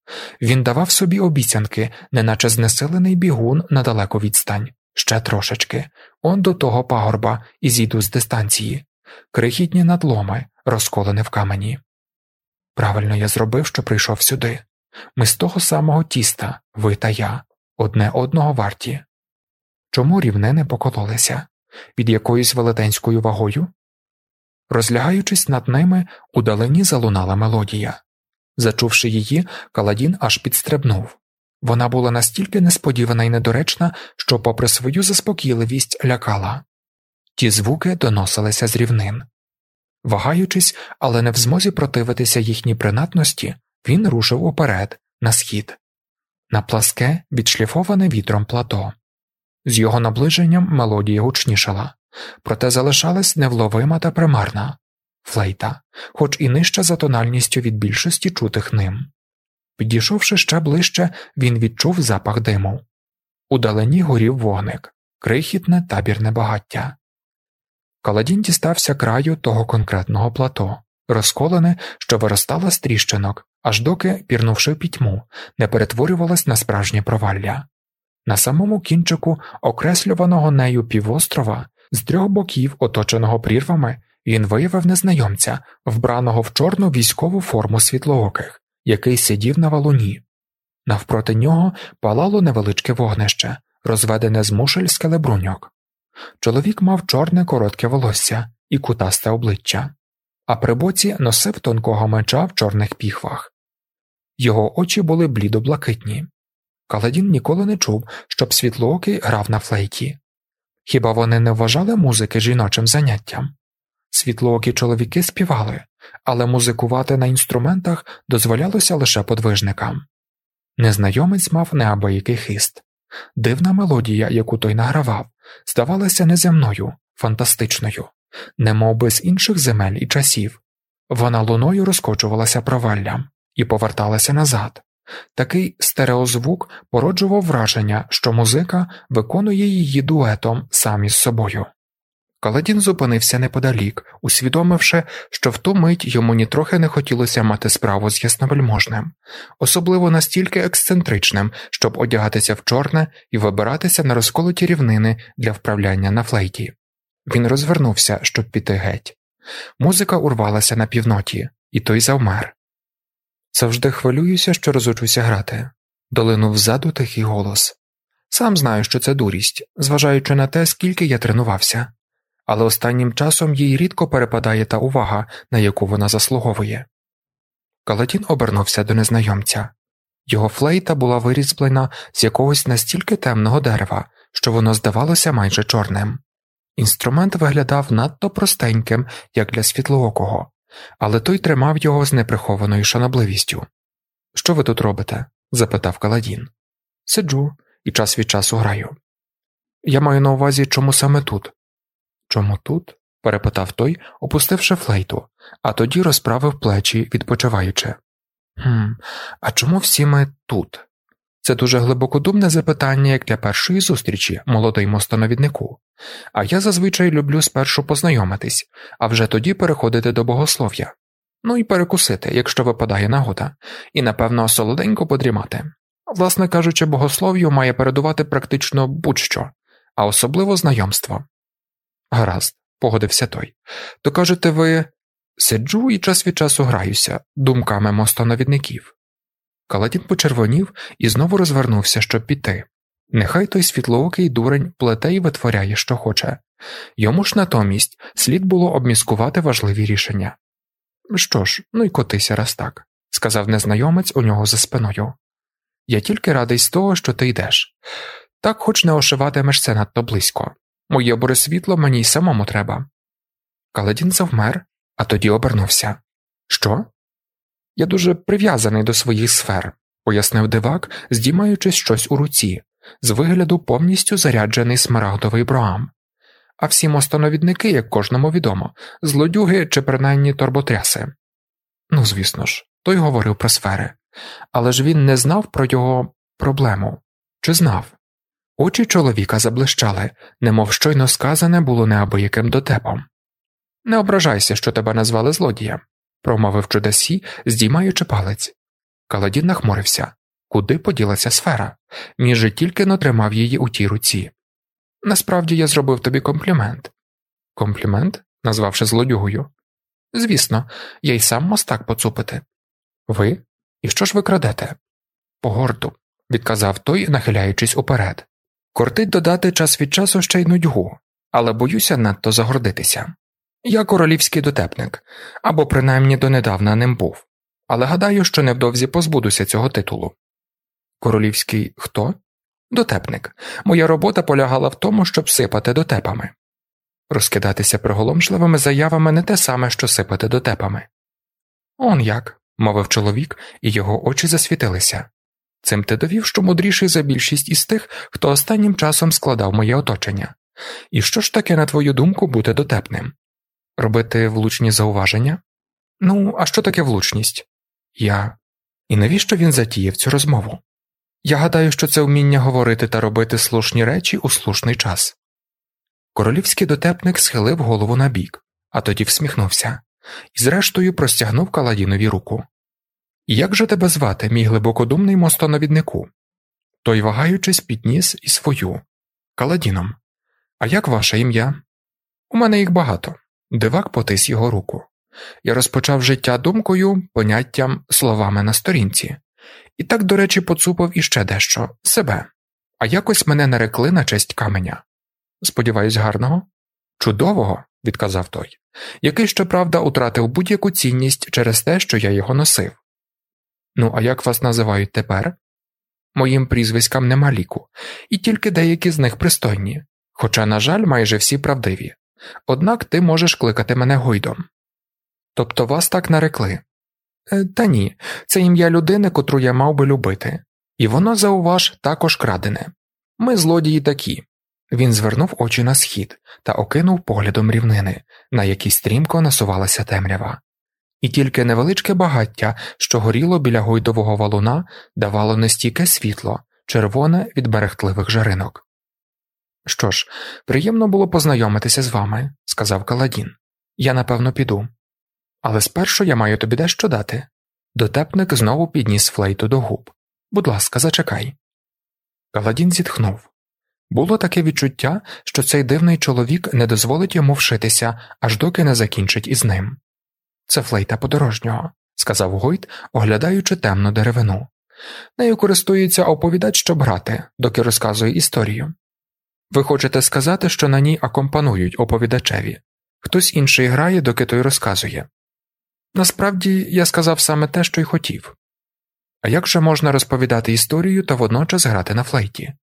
Він давав собі обіцянки, неначе знесилений бігун на далеку відстань. Ще трошечки. Он до того пагорба і зійду з дистанції. Крихітні надломи, розколені в камені. Правильно я зробив, що прийшов сюди. Ми з того самого тіста, ви та я, одне одного варті. Чому рівнини покололися? Під якоюсь велетенською вагою? Розлягаючись над ними, удалині залунала мелодія. Зачувши її, Каладін аж підстрибнув. Вона була настільки несподівана і недоречна, що попри свою заспокійливість лякала. Ті звуки доносилися з рівнин. Вагаючись, але не в змозі противитися їхній принадності, він рушив уперед, на схід. На пласке, відшліфоване вітром плато. З його наближенням мелодія гучнішала, проте залишалась невловима та примарна. Флейта, хоч і нижча за тональністю від більшості чутих ним. Підійшовши ще ближче, він відчув запах диму. Удалині горів вогник, крихітне табірне багаття. Каладін дістався краю того конкретного плато, розколене, що виростало з тріщинок, аж доки, пірнувши в пітьму, не перетворювалось на справжнє провалля. На самому кінчику окреслюваного нею півострова, з трьох боків, оточеного прірвами, він виявив незнайомця, вбраного в чорну військову форму світлооких, який сидів на валуні. Навпроти нього палало невеличке вогнище, розведене з мушель скелебруньок. Чоловік мав чорне коротке волосся і кутасте обличчя, а при боці носив тонкого меча в чорних піхвах. Його очі були блідо-блакитні. Каладін ніколи не чув, щоб світлоокий грав на флейті. Хіба вони не вважали музики жіночим заняттям? Світлоокі чоловіки співали, але музикувати на інструментах дозволялося лише подвижникам. Незнайомець мав неабиякий хист. Дивна мелодія, яку той награвав, здавалася неземною, фантастичною, немов би з інших земель і часів. Вона луною розкочувалася проваллям і поверталася назад. Такий стереозвук породжував враження, що музика виконує її дуетом сам із собою. Каладін зупинився неподалік, усвідомивши, що в ту мить йому нітрохи не хотілося мати справу з ясновельможним, особливо настільки ексцентричним, щоб одягатися в чорне і вибиратися на розколоті рівнини для вправляння на флейті. Він розвернувся, щоб піти геть. Музика урвалася на півноті, і той завмер. «Завжди хвилююся, що розучуся грати», – долинув ззаду тихий голос. «Сам знаю, що це дурість, зважаючи на те, скільки я тренувався. Але останнім часом їй рідко перепадає та увага, на яку вона заслуговує». Каладін обернувся до незнайомця. Його флейта була вирізблена з якогось настільки темного дерева, що воно здавалося майже чорним. Інструмент виглядав надто простеньким, як для світлоокого, але той тримав його з неприхованою шанобливістю. «Що ви тут робите?» – запитав Каладін. «Сиджу і час від часу граю». «Я маю на увазі, чому саме тут?» «Чому тут?» – перепитав той, опустивши флейту, а тоді розправив плечі, відпочиваючи. «Хм, а чому всі ми тут?» Це дуже глибокодумне запитання, як для першої зустрічі, молодий мостоновіднику. А я зазвичай люблю спершу познайомитись, а вже тоді переходити до богослов'я. Ну і перекусити, якщо випадає нагода, і, напевно, солоденько подрімати. Власне кажучи, богослов'ю має передувати практично будь-що, а особливо знайомство. Гаразд, погодився той. То кажете ви, сиджу і час від часу граюся, думками мостоновідників. Каладін почервонів і знову розвернувся, щоб піти. Нехай той світлоокий дурень плете й витворяє, що хоче. Йому ж натомість слід було обміскувати важливі рішення. «Що ж, ну й котися раз так», – сказав незнайомець у нього за спиною. «Я тільки радий з того, що ти йдеш. Так хоч не ошиватимеш це надто близько. Моє борисвітло мені й самому треба». Каладін завмер, а тоді обернувся. «Що?» «Я дуже прив'язаний до своїх сфер», – пояснив дивак, здіймаючи щось у руці, з вигляду повністю заряджений смарагдовий броам. А всі мостоновідники, як кожному відомо, злодюги чи принаймні торботряси. Ну, звісно ж, той говорив про сфери. Але ж він не знав про його проблему. Чи знав? Очі чоловіка заблищали, немов щойно сказане було неабияким дотепом. «Не ображайся, що тебе назвали злодієм», – промовив чудасі, здіймаючи палець. Каладін нахмурився. Куди поділася сфера? Між же тільки-но тримав її у тій руці. «Насправді я зробив тобі комплімент». «Комплімент?» – назвавши злодюгою. «Звісно, я й сам мостак поцупити». «Ви? І що ж ви крадете?» «Погорду», – відказав той, нахиляючись уперед. «Кортить додати час від часу ще й нудьгу, але боюся надто загордитися». Я королівський дотепник, або принаймні донедавна ним був, але гадаю, що невдовзі позбудуся цього титулу. Королівський хто? Дотепник. Моя робота полягала в тому, щоб сипати дотепами. Розкидатися приголомшливими заявами не те саме, що сипати дотепами. Он як, мовив чоловік, і його очі засвітилися. Цим ти довів, що мудріший за більшість із тих, хто останнім часом складав моє оточення. І що ж таке, на твою думку, бути дотепним? Робити влучні зауваження? Ну, а що таке влучність? Я. І навіщо він затіяв цю розмову? Я гадаю, що це вміння говорити та робити слушні речі у слушний час. Королівський дотепник схилив голову набік, а тоді всміхнувся, і зрештою простягнув Каладінові руку. «Як же тебе звати, мій глибокодумний мостоновіднику?» Той, вагаючись, підніс і свою. «Каладіном. А як ваше ім'я?» «У мене їх багато». Дивак потис його руку. Я розпочав життя думкою, поняттям, словами на сторінці. І так, до речі, поцупив іще дещо – себе. А якось мене нарекли на честь каменя. «Сподіваюсь, гарного?» «Чудового», – відказав той, який, щоправда, утратив будь-яку цінність через те, що я його носив. «Ну, а як вас називають тепер?» «Моїм прізвиськам нема ліку, і тільки деякі з них пристойні, хоча, на жаль, майже всі правдиві. Однак ти можеш кликати мене Гойдом». «Тобто вас так нарекли?» е, «Та ні, це ім'я людини, котру я мав би любити. І воно, зауваж, також крадене. Ми злодії такі». Він звернув очі на схід та окинув поглядом рівнини, на якій стрімко насувалася темрява. І тільки невеличке багаття, що горіло біля гойдового валуна, давало нестійке світло, червоне від берехтливих жаринок. «Що ж, приємно було познайомитися з вами», – сказав Каладін. «Я, напевно, піду. Але спершу я маю тобі дещо дати». Дотепник знову підніс флейту до губ. «Будь ласка, зачекай». Каладін зітхнув. Було таке відчуття, що цей дивний чоловік не дозволить йому вшитися, аж доки не закінчить із ним. «Це флейта подорожнього», – сказав Гойд, оглядаючи темну деревину. «Нею користується оповідач, щоб грати, доки розказує історію». «Ви хочете сказати, що на ній акомпанують оповідачеві? Хтось інший грає, доки той розказує?» «Насправді, я сказав саме те, що й хотів». «А як же можна розповідати історію та водночас грати на флейті?»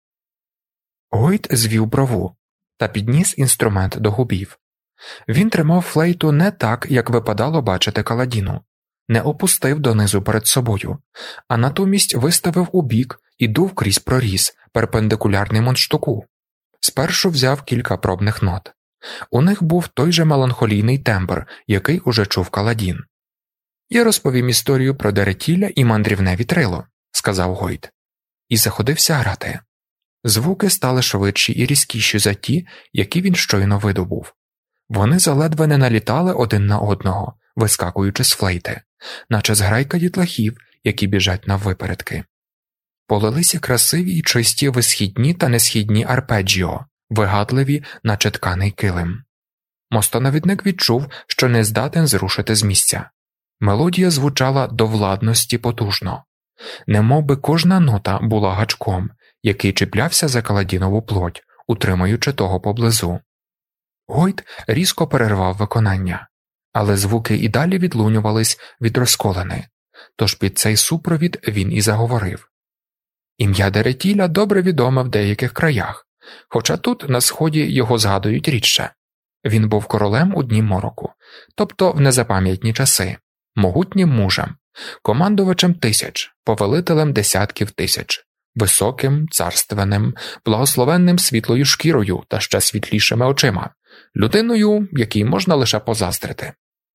Гойд звів брову та підніс інструмент до губів. Він тримав флейту не так, як випадало бачити Каладіну, не опустив донизу перед собою, а натомість виставив убік і дув крізь проріз, перпендикулярний мундштуку. Спершу взяв кілька пробних нот. У них був той же меланхолійний тембр, який уже чув Каладін. «Я розповім історію про Деретіля і мандрівне вітрило», – сказав Гойд. І заходився грати. Звуки стали швидші і різкіші за ті, які він щойно видобув. Вони заледве не налітали один на одного, вискакуючи з флейти, наче зграйка дітлахів, які біжать наввипередки. Полилися красиві й чисті висхідні та несхідні арпеджіо, вигадливі, наче тканий килим. Мостоновідник відчув, що не здатен зрушити з місця. Мелодія звучала до владності потужно. Немов би кожна нота була гачком, який чіплявся за Каладінову плоть, утримуючи того поблизу. Гойд різко перервав виконання, але звуки і далі відлунювались від розколини, тож під цей супровід він і заговорив. Ім'я Деретіля добре відоме в деяких краях, хоча тут, на сході, його згадують рідше. Він був королем у дні мороку, тобто в незапам'ятні часи, могутнім мужем, командувачем тисяч, повелителем десятків тисяч, високим, царственним, благословенним світлою шкірою та ще світлішими очима, людиною, якій можна лише позаздрити.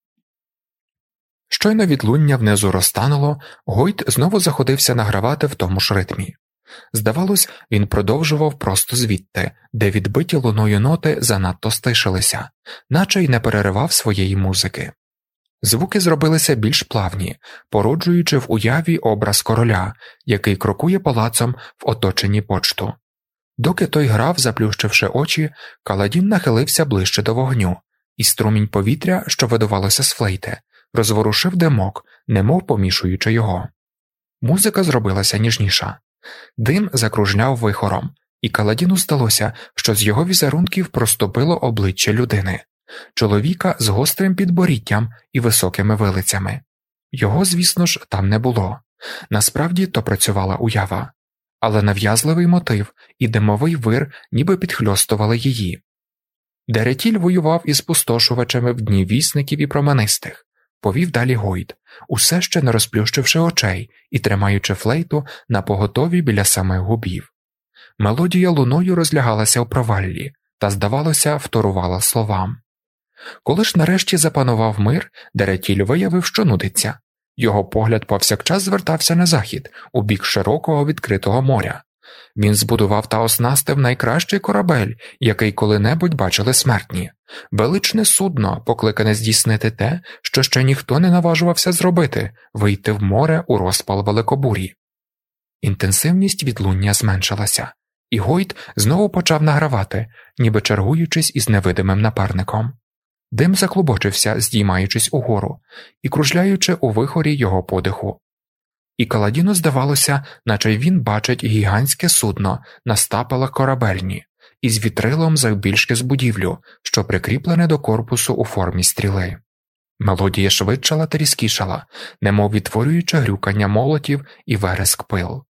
Щойно відлуння внизу розтануло, Гойд знову заходився награвати в тому ж ритмі. Здавалось, він продовжував просто звідти, де відбиті луною ноти занадто стишилися, наче й не переривав своєї музики. Звуки зробилися більш плавні, породжуючи в уяві образ короля, який крокує палацом в оточенні почту. Доки той грав, заплющивши очі, Каладін нахилився ближче до вогню, і струмінь повітря, що видувалося з флейти, розворушив димок, немов помішуючи його. Музика зробилася ніжніша. Дим закружляв вихором, і Каладіну здалося, що з його візерунків проступило обличчя людини, чоловіка з гострим підборіддям і високими вилицями. Його, звісно ж, там не було. Насправді то працювала уява. Але нав'язливий мотив і димовий вир ніби підхльостували її. Деретіль воював із спустошувачами в дні вісників і променистих, повів далі Гойд, усе ще не розплющивши очей і тримаючи флейту на поготові біля самих губів. Мелодія луною розлягалася у проваллі та, здавалося, вторувала словам. Коли ж нарешті запанував мир, Деретіль виявив, що нудиться. Його погляд повсякчас звертався на захід, у бік широкого відкритого моря. Він збудував та оснастив найкращий корабель, який коли-небудь бачили смертні. Величне судно, покликане здійснити те, що ще ніхто не наважувався зробити – вийти в море у розпал великобурі. Інтенсивність відлуння зменшилася, і Гойд знову почав награвати, ніби чергуючись із невидимим напарником. Дим заклубочився, здіймаючись угору, і кружляючи у вихорі його подиху. І Каладіну здавалося, наче він бачить гігантське судно на стапелах корабельні, із вітрилом завбільшки з будівлю, що прикріплене до корпусу у формі стріли. Мелодія швидшала та різкішала, немов відтворюючи грюкання молотів і вереск пил.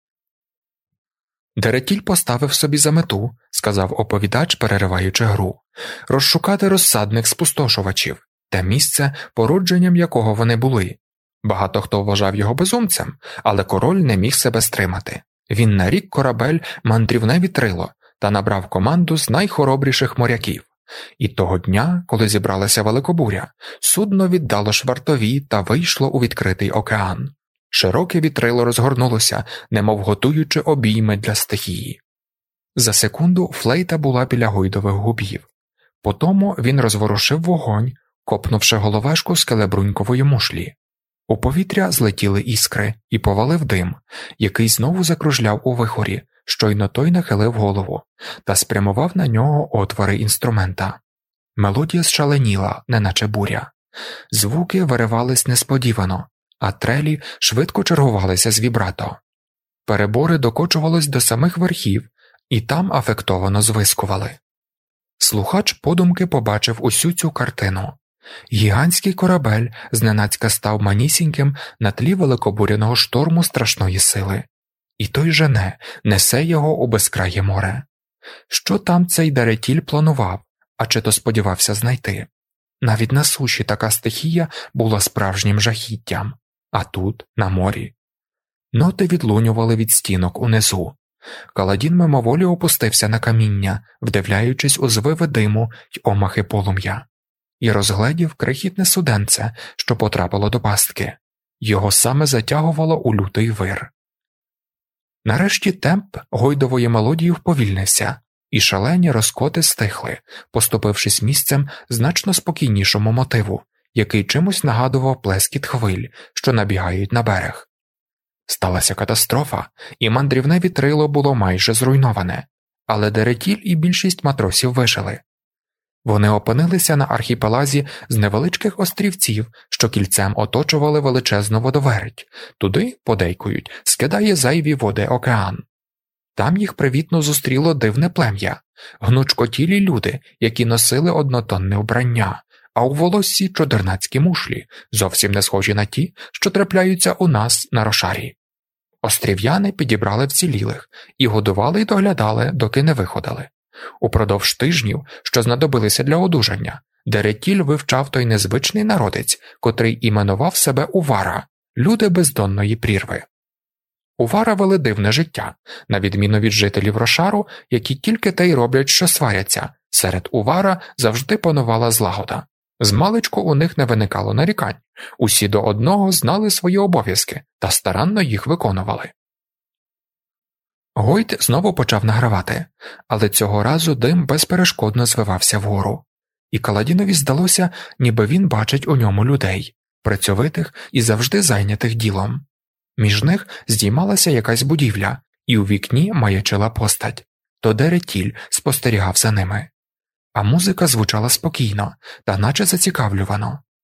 Деретіль поставив собі за мету, сказав оповідач, перериваючи гру, розшукати розсадник спустошувачів, те місце, породженням якого вони були. Багато хто вважав його безумцем, але король не міг себе стримати. Він нарік корабель мандрівне вітрило та набрав команду з найхоробріших моряків. І того дня, коли зібралася великобуря, судно віддало швартові та вийшло у відкритий океан. Широке вітрило розгорнулося, немов готуючи обійми для стихії. За секунду флейта була біля Гойдових губів. Потому він розворушив вогонь, копнувши головешку з келебрунькової мушлі. У повітря злетіли іскри і повалив дим, який знову закружляв у вихорі, щойно той нахилив голову, та спрямував на нього отвори інструмента. Мелодія зшаленіла, неначе буря. Звуки виривались несподівано, а трелі швидко чергувалися з вібрато. Перебори докочувались до самих верхів, і там афектовано звискували. Слухач подумки побачив усю цю картину. Гігантський корабель зненацька став манісіньким на тлі великобуряного шторму страшної сили. І той жене, несе його у безкрає море. Що там цей Деретіль планував, а чи то сподівався знайти? Навіть на суші така стихія була справжнім жахіттям, а тут, на морі. Ноти відлунювали від стінок унизу. Каладін мимоволі опустився на каміння, вдивляючись у звиви диму й омахи полум'я. І розгледів крихітне суденце, що потрапило до пастки. Його саме затягувало у лютий вир. Нарешті темп Гойдової мелодії вповільнився, і шалені розкоти стихли, поступившись місцем значно спокійнішому мотиву, який чимось нагадував плескіт хвиль, що набігають на берег. Сталася катастрофа, і мандрівне вітрило було майже зруйноване, але Деретіль і більшість матросів вижили. Вони опинилися на архіпелазі з невеличких острівців, що кільцем оточували величезну водоверть. Туди, подейкують, скидає зайві води океан. Там їх привітно зустріло дивне плем'я, гнучкотілі люди, які носили однотонне вбрання, а у волоссі чодернацькі мушлі, зовсім не схожі на ті, що трапляються у нас на Рошарі. Острів'яни підібрали вцілілих і годували й доглядали, доки не виходили. Упродовж тижнів, що знадобилися для одужання, Деретіль вивчав той незвичний народець, котрий іменував себе Увара, люди бездонної прірви. Увара вели дивне життя, на відміну від жителів Рошару, які тільки те й роблять, що сваряться. Серед Увара завжди панувала злагода. Змалечку у них не виникало нарікань, усі до одного знали свої обов'язки та старанно їх виконували. Гойд знову почав награвати, але цього разу дим безперешкодно звивався вгору, і Каладінові здалося, ніби він бачить у ньому людей, працьовитих і завжди зайнятих ділом. Між них здіймалася якась будівля, і у вікні маячила постать, то Деретіль спостерігав за ними. А музика звучала спокійно та наче зацікавлювано.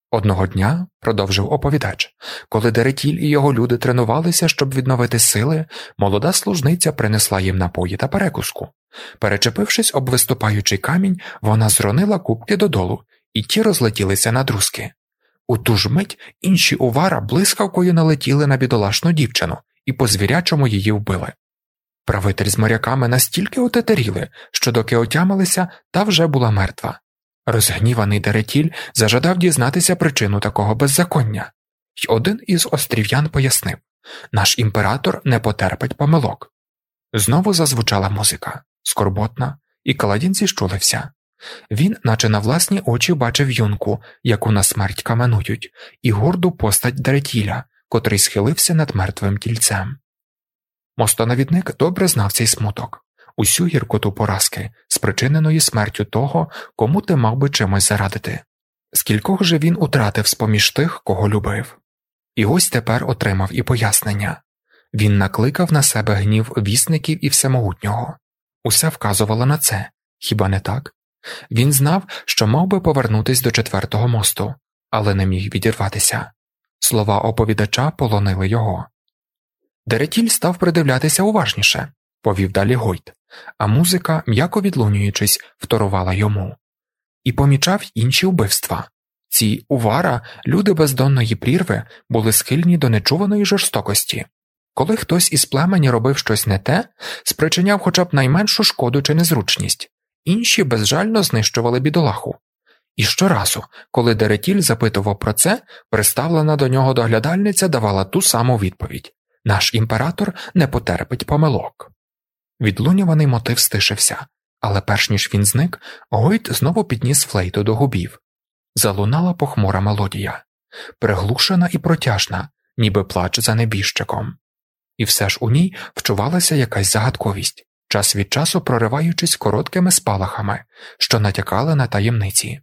Одного дня, продовжив оповідач, коли Деретіль і його люди тренувалися, щоб відновити сили, молода служниця принесла їм напої та перекуску. Перечепившись об виступаючий камінь, вона зронила кубки додолу, і ті розлетілися на друзки. У ту ж мить інші увара блискавкою налетіли на бідолашну дівчину і по-звірячому її вбили. Правитель з моряками настільки отетеріли, що доки отямилися, та вже була мертва. Розгніваний Деретіль зажадав дізнатися причину такого беззаконня. й один із острів'ян пояснив: «Наш імператор не потерпить помилок». Знову зазвучала музика, скорботна, і Каладін зіщулився. Він, наче на власні очі, бачив юнку, яку на смерть каменують, і горду постать Деретіля, котрий схилився над мертвим тільцем. Мостоновідник добре знав цей смуток, усю гіркоту поразки, спричиненої смертю того, кому ти мав би чимось зарадити. Скількох же він утратив з-поміж тих, кого любив. І ось тепер отримав і пояснення. Він накликав на себе гнів вісників і всемогутнього. Усе вказувало на це, хіба не так? Він знав, що мав би повернутись до четвертого мосту, але не міг відірватися. Слова оповідача полонили його. Деретіль став придивлятися уважніше, повів далі Гойт, а музика, м'яко відлунюючись, вторувала йому. І помічав інші вбивства. Ці увара, люди бездонної прірви, були схильні до нечуваної жорстокості. Коли хтось із племені робив щось не те, спричиняв хоча б найменшу шкоду чи незручність, інші безжально знищували бідолаху. І щоразу, коли Деретіль запитував про це, приставлена до нього доглядальниця давала ту саму відповідь: «Наш імператор не потерпить помилок». Відлунюваний мотив стишився, але перш ніж він зник, Гойт знову підніс флейту до губів. Залунала похмура мелодія, приглушена і протяжна, ніби плач за небіжчиком. І все ж у ній вчувалася якась загадковість, час від часу прориваючись короткими спалахами, що натякали на таємниці.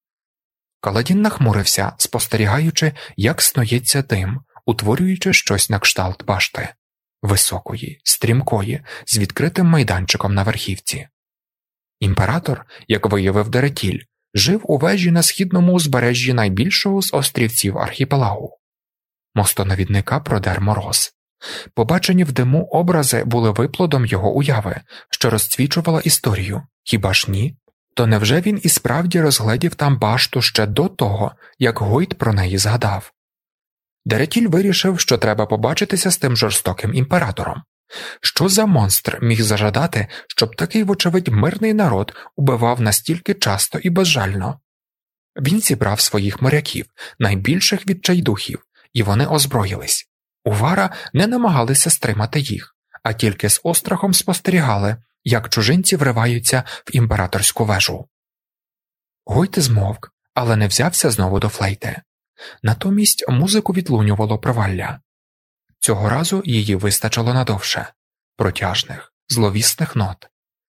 Каладін нахмурився, спостерігаючи, як снується дим, утворюючи щось на кшталт башти. Високої, стрімкої, з відкритим майданчиком на верхівці. Імператор, як виявив Деретіль, жив у вежі на східному узбережжі найбільшого з острівців архіпелагу. Мостоновідника продер мороз. Побачені в диму образи були виплодом його уяви, що розцвічувала історію. Хіба ж ні? То невже він і справді розгледів там башту ще до того, як Гойт про неї згадав? Деретіль вирішив, що треба побачитися з тим жорстоким імператором. Що за монстр міг зажадати, щоб такий, вочевидь, мирний народ убивав настільки часто і безжально? Він зібрав своїх моряків, найбільших відчайдухів, і вони озброїлись. Увара не намагалися стримати їх, а тільки з острахом спостерігали, як чужинці вриваються в імператорську вежу. Гойт змовк, але не взявся знову до флейти. Натомість музику відлунювало провалля. Цього разу її вистачило надовше – протяжних, зловісних нот.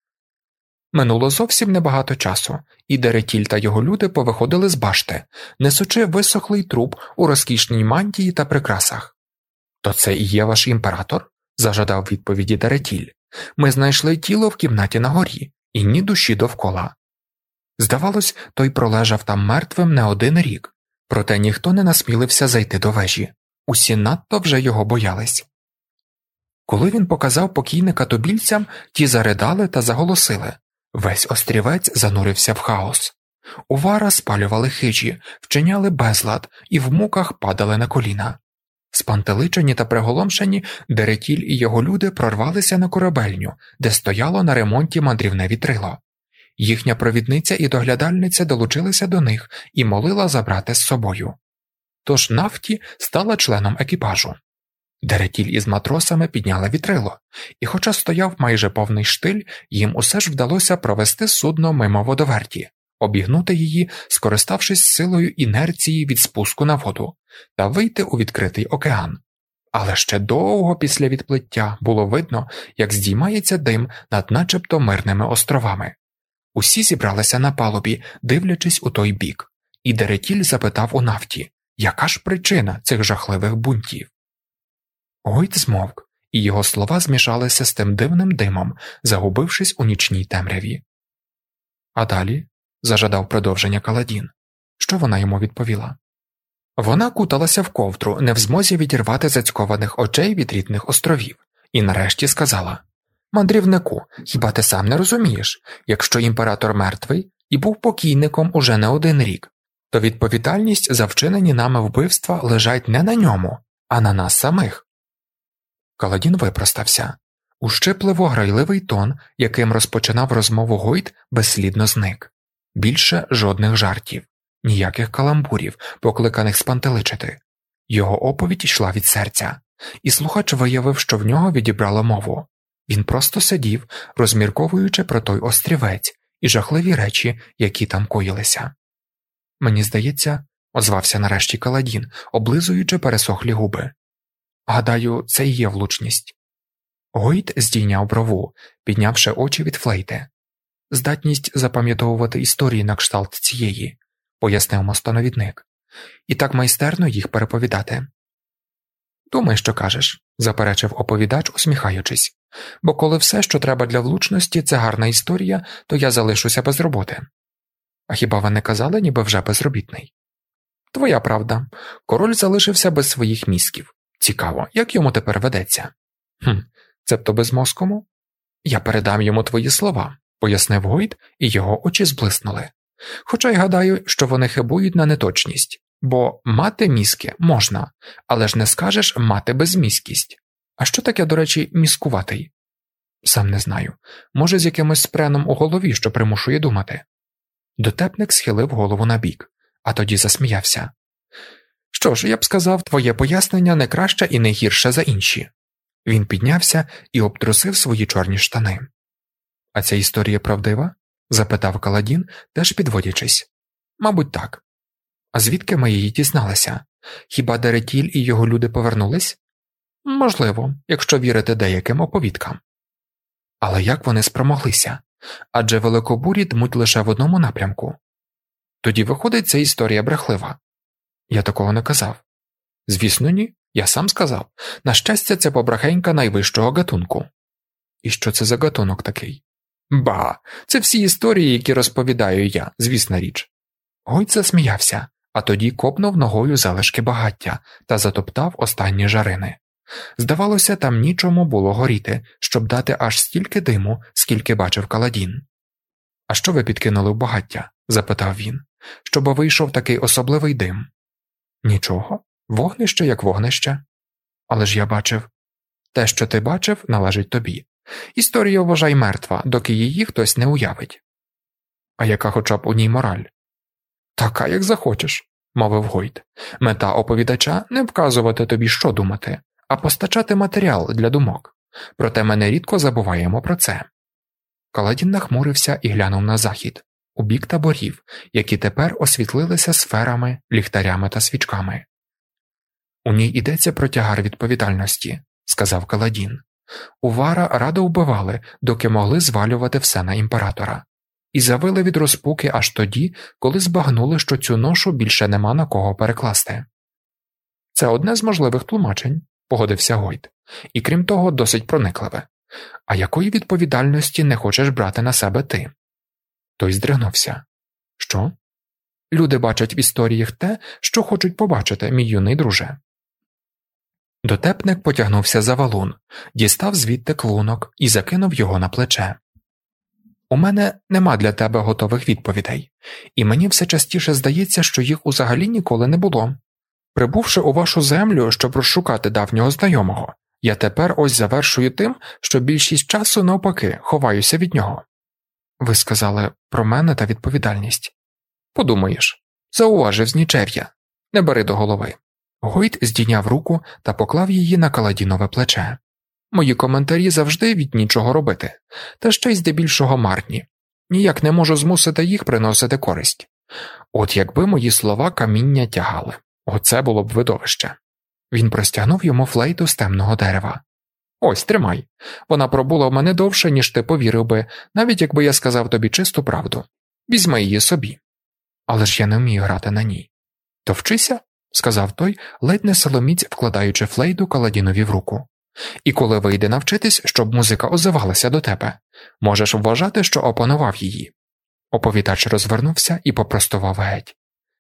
Минуло зовсім небагато часу, і Деретіль та його люди повиходили з башти, несучи висохлий труп у розкішній мантії та прикрасах. «То це і є ваш імператор?» – зажадав відповіді Деретіль. «Ми знайшли тіло в кімнаті на горі, і ні душі довкола». Здавалось, той пролежав там мертвим не один рік, проте ніхто не насмілився зайти до вежі. Усі надто вже його боялись. Коли він показав покійника тубільцям, ті заридали та заголосили. Весь острівець занурився в хаос. Увара спалювали хижі, вчиняли безлад і в муках падали на коліна. Спантеличені та приголомшені, Деретіль і його люди прорвалися на корабельню, де стояло на ремонті мандрівне вітрило. Їхня провідниця і доглядальниця долучилися до них і молила забрати з собою. Тож Нафті стала членом екіпажу. Деретіль із матросами підняли вітрило, і хоча стояв майже повний штиль, їм усе ж вдалося провести судно мимо водоверті, обігнути її, скориставшись силою інерції від спуску на воду, та вийти у відкритий океан. Але ще довго після відплиття було видно, як здіймається дим над начебто мирними островами. Усі зібралися на палубі, дивлячись у той бік, і Деретіль запитав у Нафті, яка ж причина цих жахливих бунтів? Гойт змовк, і його слова змішалися з тим дивним димом, загубившись у нічній темряві. А далі зажадав продовження Каладін. Що вона йому відповіла? Вона куталася в ковдру, не в змозі відірвати зацькованих очей від рідних островів, і нарешті сказала: «Мандрівнику, хіба ти сам не розумієш, якщо імператор мертвий і був покійником уже не один рік, то відповідальність за вчинені нами вбивства лежать не на ньому, а на нас самих». Каладін випростався. Ущипливо-грайливий тон, яким розпочинав розмову Гойт, безслідно зник. Більше жодних жартів, ніяких каламбурів, покликаних спантеличити. Його оповідь йшла від серця, і слухач виявив, що в нього відібрало мову. Він просто сидів, розмірковуючи про той острівець і жахливі речі, які там коїлися. «Мені здається», – озвався нарешті Каладін, облизуючи пересохлі губи. «Гадаю, це і є влучність». Гойт здійняв брову, піднявши очі від флейти. «Здатність запам'ятовувати історії на кшталт цієї», – пояснив мостоновідник, – «і так майстерно їх переповідати». «Думай, що кажеш», – заперечив оповідач, усміхаючись, «бо коли все, що треба для влучності, це гарна історія, то я залишуся без роботи». «А хіба ви не казали, ніби вже безробітний?» «Твоя правда. Король залишився без своїх мізків. Цікаво, як йому тепер ведеться?» «Хм, цебто безмозкому?» «Я передам йому твої слова», – пояснив Гойт, і його очі зблиснули. «Хоча й гадаю, що вони хибують на неточність, бо мати мізки можна, але ж не скажеш мати безмізкість. А що таке, до речі, мізкуватий?» «Сам не знаю. Може, з якимось спреном у голові, що примушує думати». Дотепник схилив голову набік, а тоді засміявся. «Що ж, я б сказав, твоє пояснення не краще і не гірше за інші». Він піднявся і обтрусив свої чорні штани. «А ця історія правдива?» – запитав Каладін, теж підводячись. «Мабуть, так». «А звідки ми її дізналися? Хіба Деретіль і його люди повернулись?» «Можливо, якщо вірити деяким оповідкам». «Але як вони спромоглися? Адже великобурі дмуть лише в одному напрямку». «Тоді, виходить, ця історія брехлива». «Я такого не казав». «Звісно, ні. Я сам сказав. На щастя, це побрехенька найвищого гатунку». «І що це за гатунок такий?» «Ба, це всі історії, які розповідаю я, звісна річ». Гойт засміявся, а тоді копнув ногою залишки багаття та затоптав останні жарини. Здавалося, там нічому було горіти, щоб дати аж стільки диму, скільки бачив Каладін. «А що ви підкинули в багаття?» – запитав він. «Щоб вийшов такий особливий дим». «Нічого. Вогнище як вогнище». «Але ж я бачив». «Те, що ти бачив, належить тобі. Історія, вважай, мертва, доки її хтось не уявить». «А яка хоча б у ній мораль?» «Така, як захочеш», – мовив Гойт. «Мета оповідача – не вказувати тобі, що думати, а постачати матеріал для думок. Проте ми нерідко забуваємо про це». Каладін нахмурився і глянув на захід, у бік таборів, які тепер освітлилися сферами, ліхтарями та свічками. «У ній йдеться про тягар відповідальності», – сказав Каладін. «Увара радо вбивали, доки могли звалювати все на імператора. І завили від розпуки аж тоді, коли збагнули, що цю ношу більше нема на кого перекласти». «Це одне з можливих тлумачень», – погодився Гойт. «І крім того, досить проникливе. А якої відповідальності не хочеш брати на себе ти?» Той здригнувся. «Що?» «Люди бачать в історіях те, що хочуть побачити, мій юний друже». Дотепник потягнувся за валун, дістав звідти клунок і закинув його на плече. «У мене нема для тебе готових відповідей, і мені все частіше здається, що їх взагалі ніколи не було. Прибувши у вашу землю, щоб розшукати давнього знайомого, я тепер ось завершую тим, що більшість часу, навпаки, ховаюся від нього». «Ви сказали про мене та відповідальність». «Подумаєш, зауважив знічев'я. Не бери до голови». Гойт здійняв руку та поклав її на Каладінове плече. «Мої коментарі завжди від нічого робити, та ще й здебільшого марні. Ніяк не можу змусити їх приносити користь. От якби мої слова каміння тягали. Оце було б видовище». Він простягнув йому флейту з темного дерева. «Ось, тримай. Вона пробула в мене довше, ніж ти повірив би, навіть якби я сказав тобі чисту правду. Візьми її собі». «Але ж я не вмію грати на ній». «То вчися», – сказав той, ледь не силоміць вкладаючи флейту Каладінові в руку. «І коли вийде навчитись, щоб музика озивалася до тебе, можеш вважати, що опанував її». Оповідач розвернувся і попростував геть.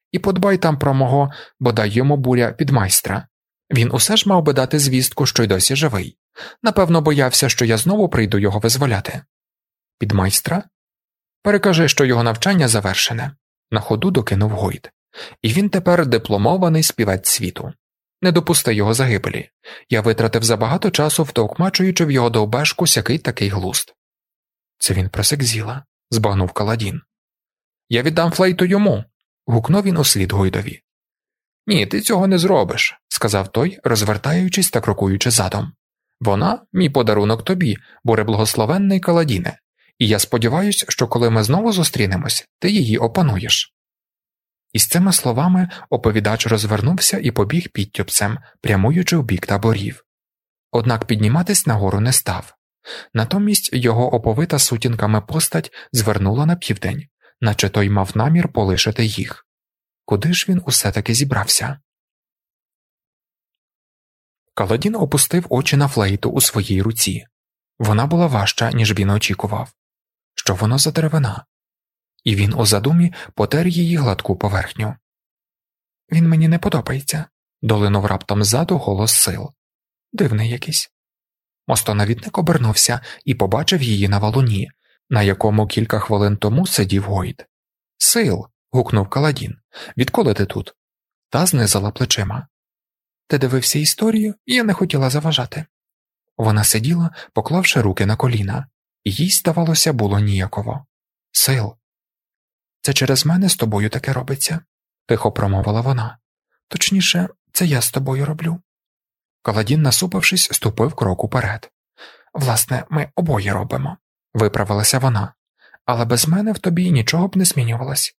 І подбай там про мого, бодай йому буря підмайстра. Він усе ж мав би дати звістку, що й досі живий. Напевно, боявся, що я знову прийду його визволяти. Підмайстра? Перекажи, що його навчання завершене. На ходу докинув Гойд. І він тепер дипломований співець світу. Не допусти його загибелі. Я витратив забагато часу, втовкмачуючи в його довбешку сякий такий глузд. Це він про Секзіла, збагнув Каладін. Я віддам флейту йому, гукнув він услід Гойдові. Ні, ти цього не зробиш, сказав той, розвертаючись та крокуючи задом. Вона – мій подарунок тобі, буреблагословенний Каладіне, і я сподіваюся, що коли ми знову зустрінемось, ти її опануєш. Із цими словами оповідач розвернувся і побіг підтюпцем, прямуючи в бік таборів. Однак підніматись нагору не став. Натомість його оповита сутінками постать звернула на південь, наче той мав намір полишити їх. Куди ж він усе-таки зібрався? Каладін опустив очі на флейту у своїй руці. Вона була важча, ніж він очікував. Що воно за деревина? І він у задумі потер її гладку поверхню. «Він мені не подобається», – долинув раптом ззаду голос Сил. «Дивний якийсь». Мостонавідник обернувся і побачив її на валуні, на якому кілька хвилин тому сидів Гойд. «Сил!» – гукнув Каладін. «Відколи ти тут?» Та знизала плечима. «Ти дивився історію, і я не хотіла заважати». Вона сиділа, поклавши руки на коліна, і їй, здавалося, було ніяково. «Сил!» «Це через мене з тобою таке робиться», – тихо промовила вона. «Точніше, це я з тобою роблю». Каладін, насупившись, ступив крок уперед. «Власне, ми обоє робимо», – виправилася вона. «Але без мене в тобі нічого б не змінювалось.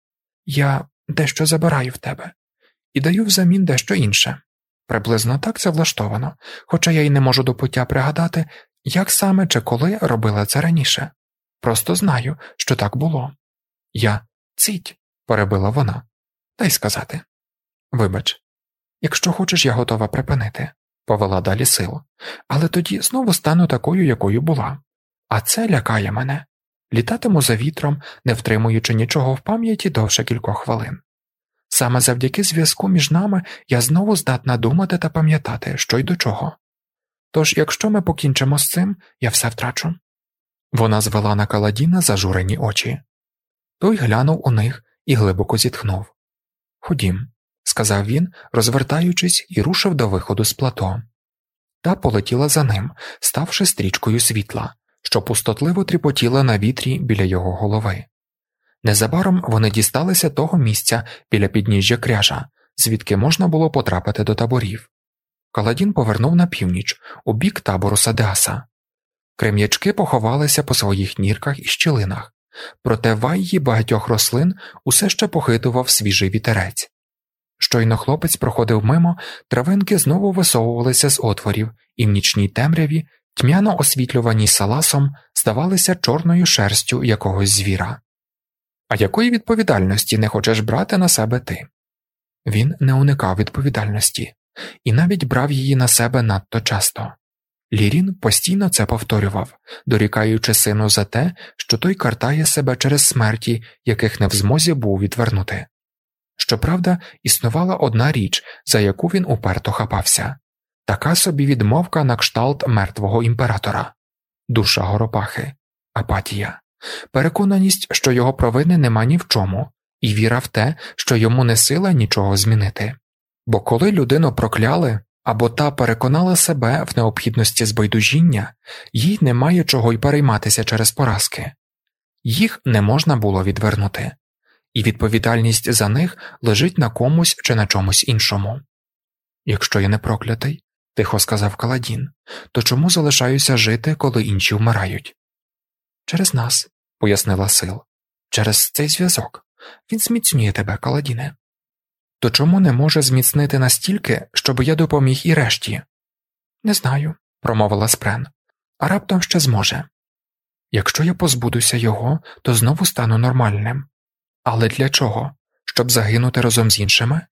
Я дещо забираю в тебе і даю взамін дещо інше. Приблизно так це влаштовано, хоча я й не можу до пуття пригадати, як саме чи коли робила це раніше. Просто знаю, що так було». «Я ціть», – перебила вона. «Дай сказати». «Вибач, якщо хочеш, я готова припинити», – повела далі Сил. «Але тоді знову стану такою, якою була. А це лякає мене. Літатиму за вітром, не втримуючи нічого в пам'яті довше кількох хвилин. Саме завдяки зв'язку між нами я знову здатна думати та пам'ятати, що й до чого. Тож, якщо ми покінчимо з цим, я все втрачу». Вона звела на Каладіна зажурені очі. Той глянув у них і глибоко зітхнув. «Ходім», – сказав він, розвертаючись, і рушив до виходу з плато. Та полетіла за ним, ставши стрічкою світла, що пустотливо тріпотіла на вітрі біля його голови. Незабаром вони дісталися того місця біля підніжжя кряжа, звідки можна було потрапити до таборів. Каладін повернув на північ, у бік табору Садеаса. Крем'ячки поховалися по своїх нірках і щілинах, проте вайї багатьох рослин усе ще похитував свіжий вітерець. Щойно хлопець проходив мимо, травинки знову висовувалися з отворів, і в нічній темряві, тьмяно освітлюваній саласом, здавалися чорною шерстю якогось звіра. «А якої відповідальності не хочеш брати на себе ти?» Він не уникав відповідальності, і навіть брав її на себе надто часто. Лірін постійно це повторював, дорікаючи сину за те, що той картає себе через смерті, яких не в змозі був відвернути. Щоправда, існувала одна річ, за яку він уперто хапався. Така собі відмовка на кшталт мертвого імператора. Душа Горопахи. Апатія. Переконаність, що його провини нема ні в чому, і віра в те, що йому не сила нічого змінити. Бо коли людину прокляли, або та переконала себе в необхідності збайдужіння, їй немає чого й перейматися через поразки. Їх не можна було відвернути. І відповідальність за них лежить на комусь чи на чомусь іншому. «Якщо я не проклятий», – тихо сказав Каладін, – «то чому залишаюся жити, коли інші вмирають?» «Через нас», – пояснила Сил. «Через цей зв'язок. Він зміцнює тебе, Каладіне». «То чому не може зміцнити настільки, щоб я допоміг і решті?» «Не знаю», – промовила Спрен. «А раптом ще зможе. Якщо я позбудуся його, то знову стану нормальним. Але для чого? Щоб загинути разом з іншими?»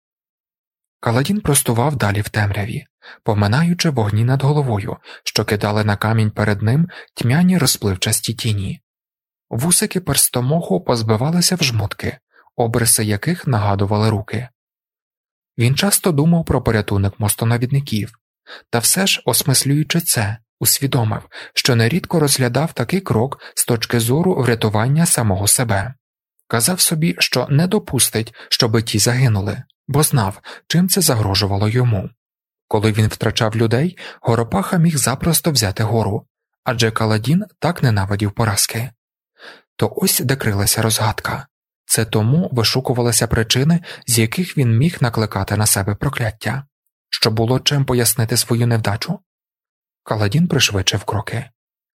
Каладін простував далі в темряві, поминаючи вогні над головою, що кидали на камінь перед ним тьмяні розпливчасті тіні. Вусики перстомоху позбивалися в жмутки, обриси яких нагадували руки. Він часто думав про порятунок мостонавідників, та все ж, осмислюючи це, усвідомив, що нерідко розглядав такий крок з точки зору врятування самого себе. Казав собі, що не допустить, щоби ті загинули, бо знав, чим це загрожувало йому. Коли він втрачав людей, Горопаха міг запросто взяти гору, адже Каладін так ненавидів поразки. То ось де крилася розгадка. Це тому вишукувалися причини, з яких він міг накликати на себе прокляття. Що було чим пояснити свою невдачу? Каладін пришвидшив кроки.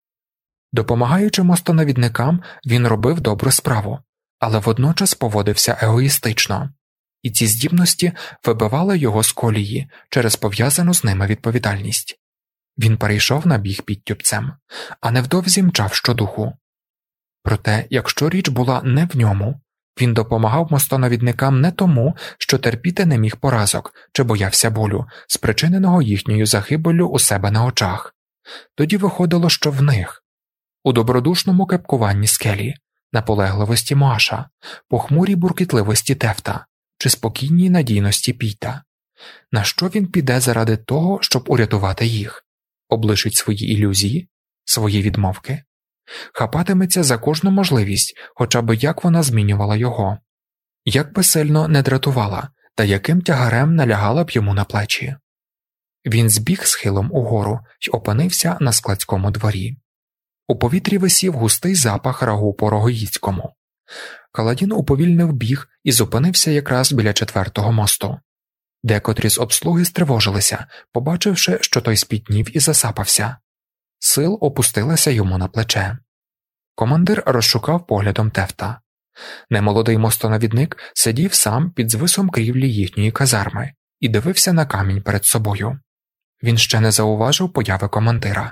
Допомагаючи мостонавідникам, він робив добру справу, але водночас поводився егоїстично. І ці здібності вибивали його з колії через пов'язану з ними відповідальність. Він перейшов на біг під тюбцем, а невдовзі мчав щодуху. Проте, якщо річ була не в ньому, він допомагав мостонавідникам не тому, що терпіти не міг поразок чи боявся болю, спричиненого їхньою загибеллю у себе на очах. Тоді виходило, що в них. У добродушному кепкуванні скелі, наполегливості Моаша, похмурій буркітливості Тефта чи спокійній надійності Пійта. На що він піде заради того, щоб урятувати їх? Облишить свої ілюзії? Свої відмовки? Хапатиметься за кожну можливість, хоча б як вона змінювала його. Як би сильно не дратувала, та яким тягарем налягала б йому на плечі. Він збіг схилом угору й опинився на складському дворі. У повітрі висів густий запах рагу по-рогоїцькому. Каладін уповільнив біг і зупинився якраз біля четвертого мосту. Декотрі з обслуги стривожилися, побачивши, що той спітнів і засапався. Сил опустилася йому на плече. Командир розшукав поглядом Тефта. Немолодий мостонавідник сидів сам під звисом крівлі їхньої казарми і дивився на камінь перед собою. Він ще не зауважив появи командира.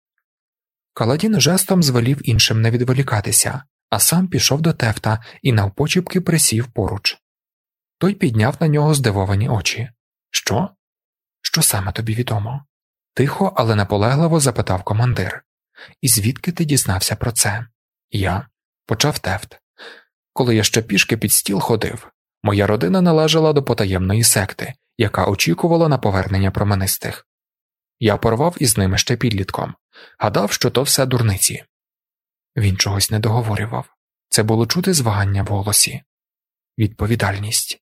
Каладін жестом звелів іншим не відволікатися, а сам пішов до Тефта і навпочіпки присів поруч. Той підняв на нього здивовані очі. «Що? Що саме тобі відомо?» Тихо, але наполегливо запитав командир. «І звідки ти дізнався про це?» «Я», – почав Тефт. «Коли я ще пішки під стіл ходив, моя родина належала до потаємної секти, яка очікувала на повернення променистих. Я порвав із ними ще підлітком, гадав, що то все дурниці». Він чогось не договорював. Це було чути звагання в голосі. Відповідальність.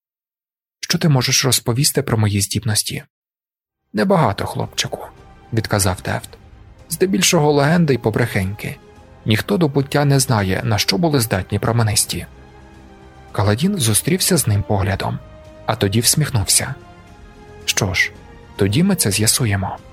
«Що ти можеш розповісти про мої здібності?» «Небагато, хлопчику», – відказав Тефт. «Здебільшого легенди й побрехеньки. Ніхто до пуття не знає, на що були здатні променисті». Каладін зустрівся з ним поглядом, а тоді всміхнувся. «Що ж, тоді ми це з'ясуємо».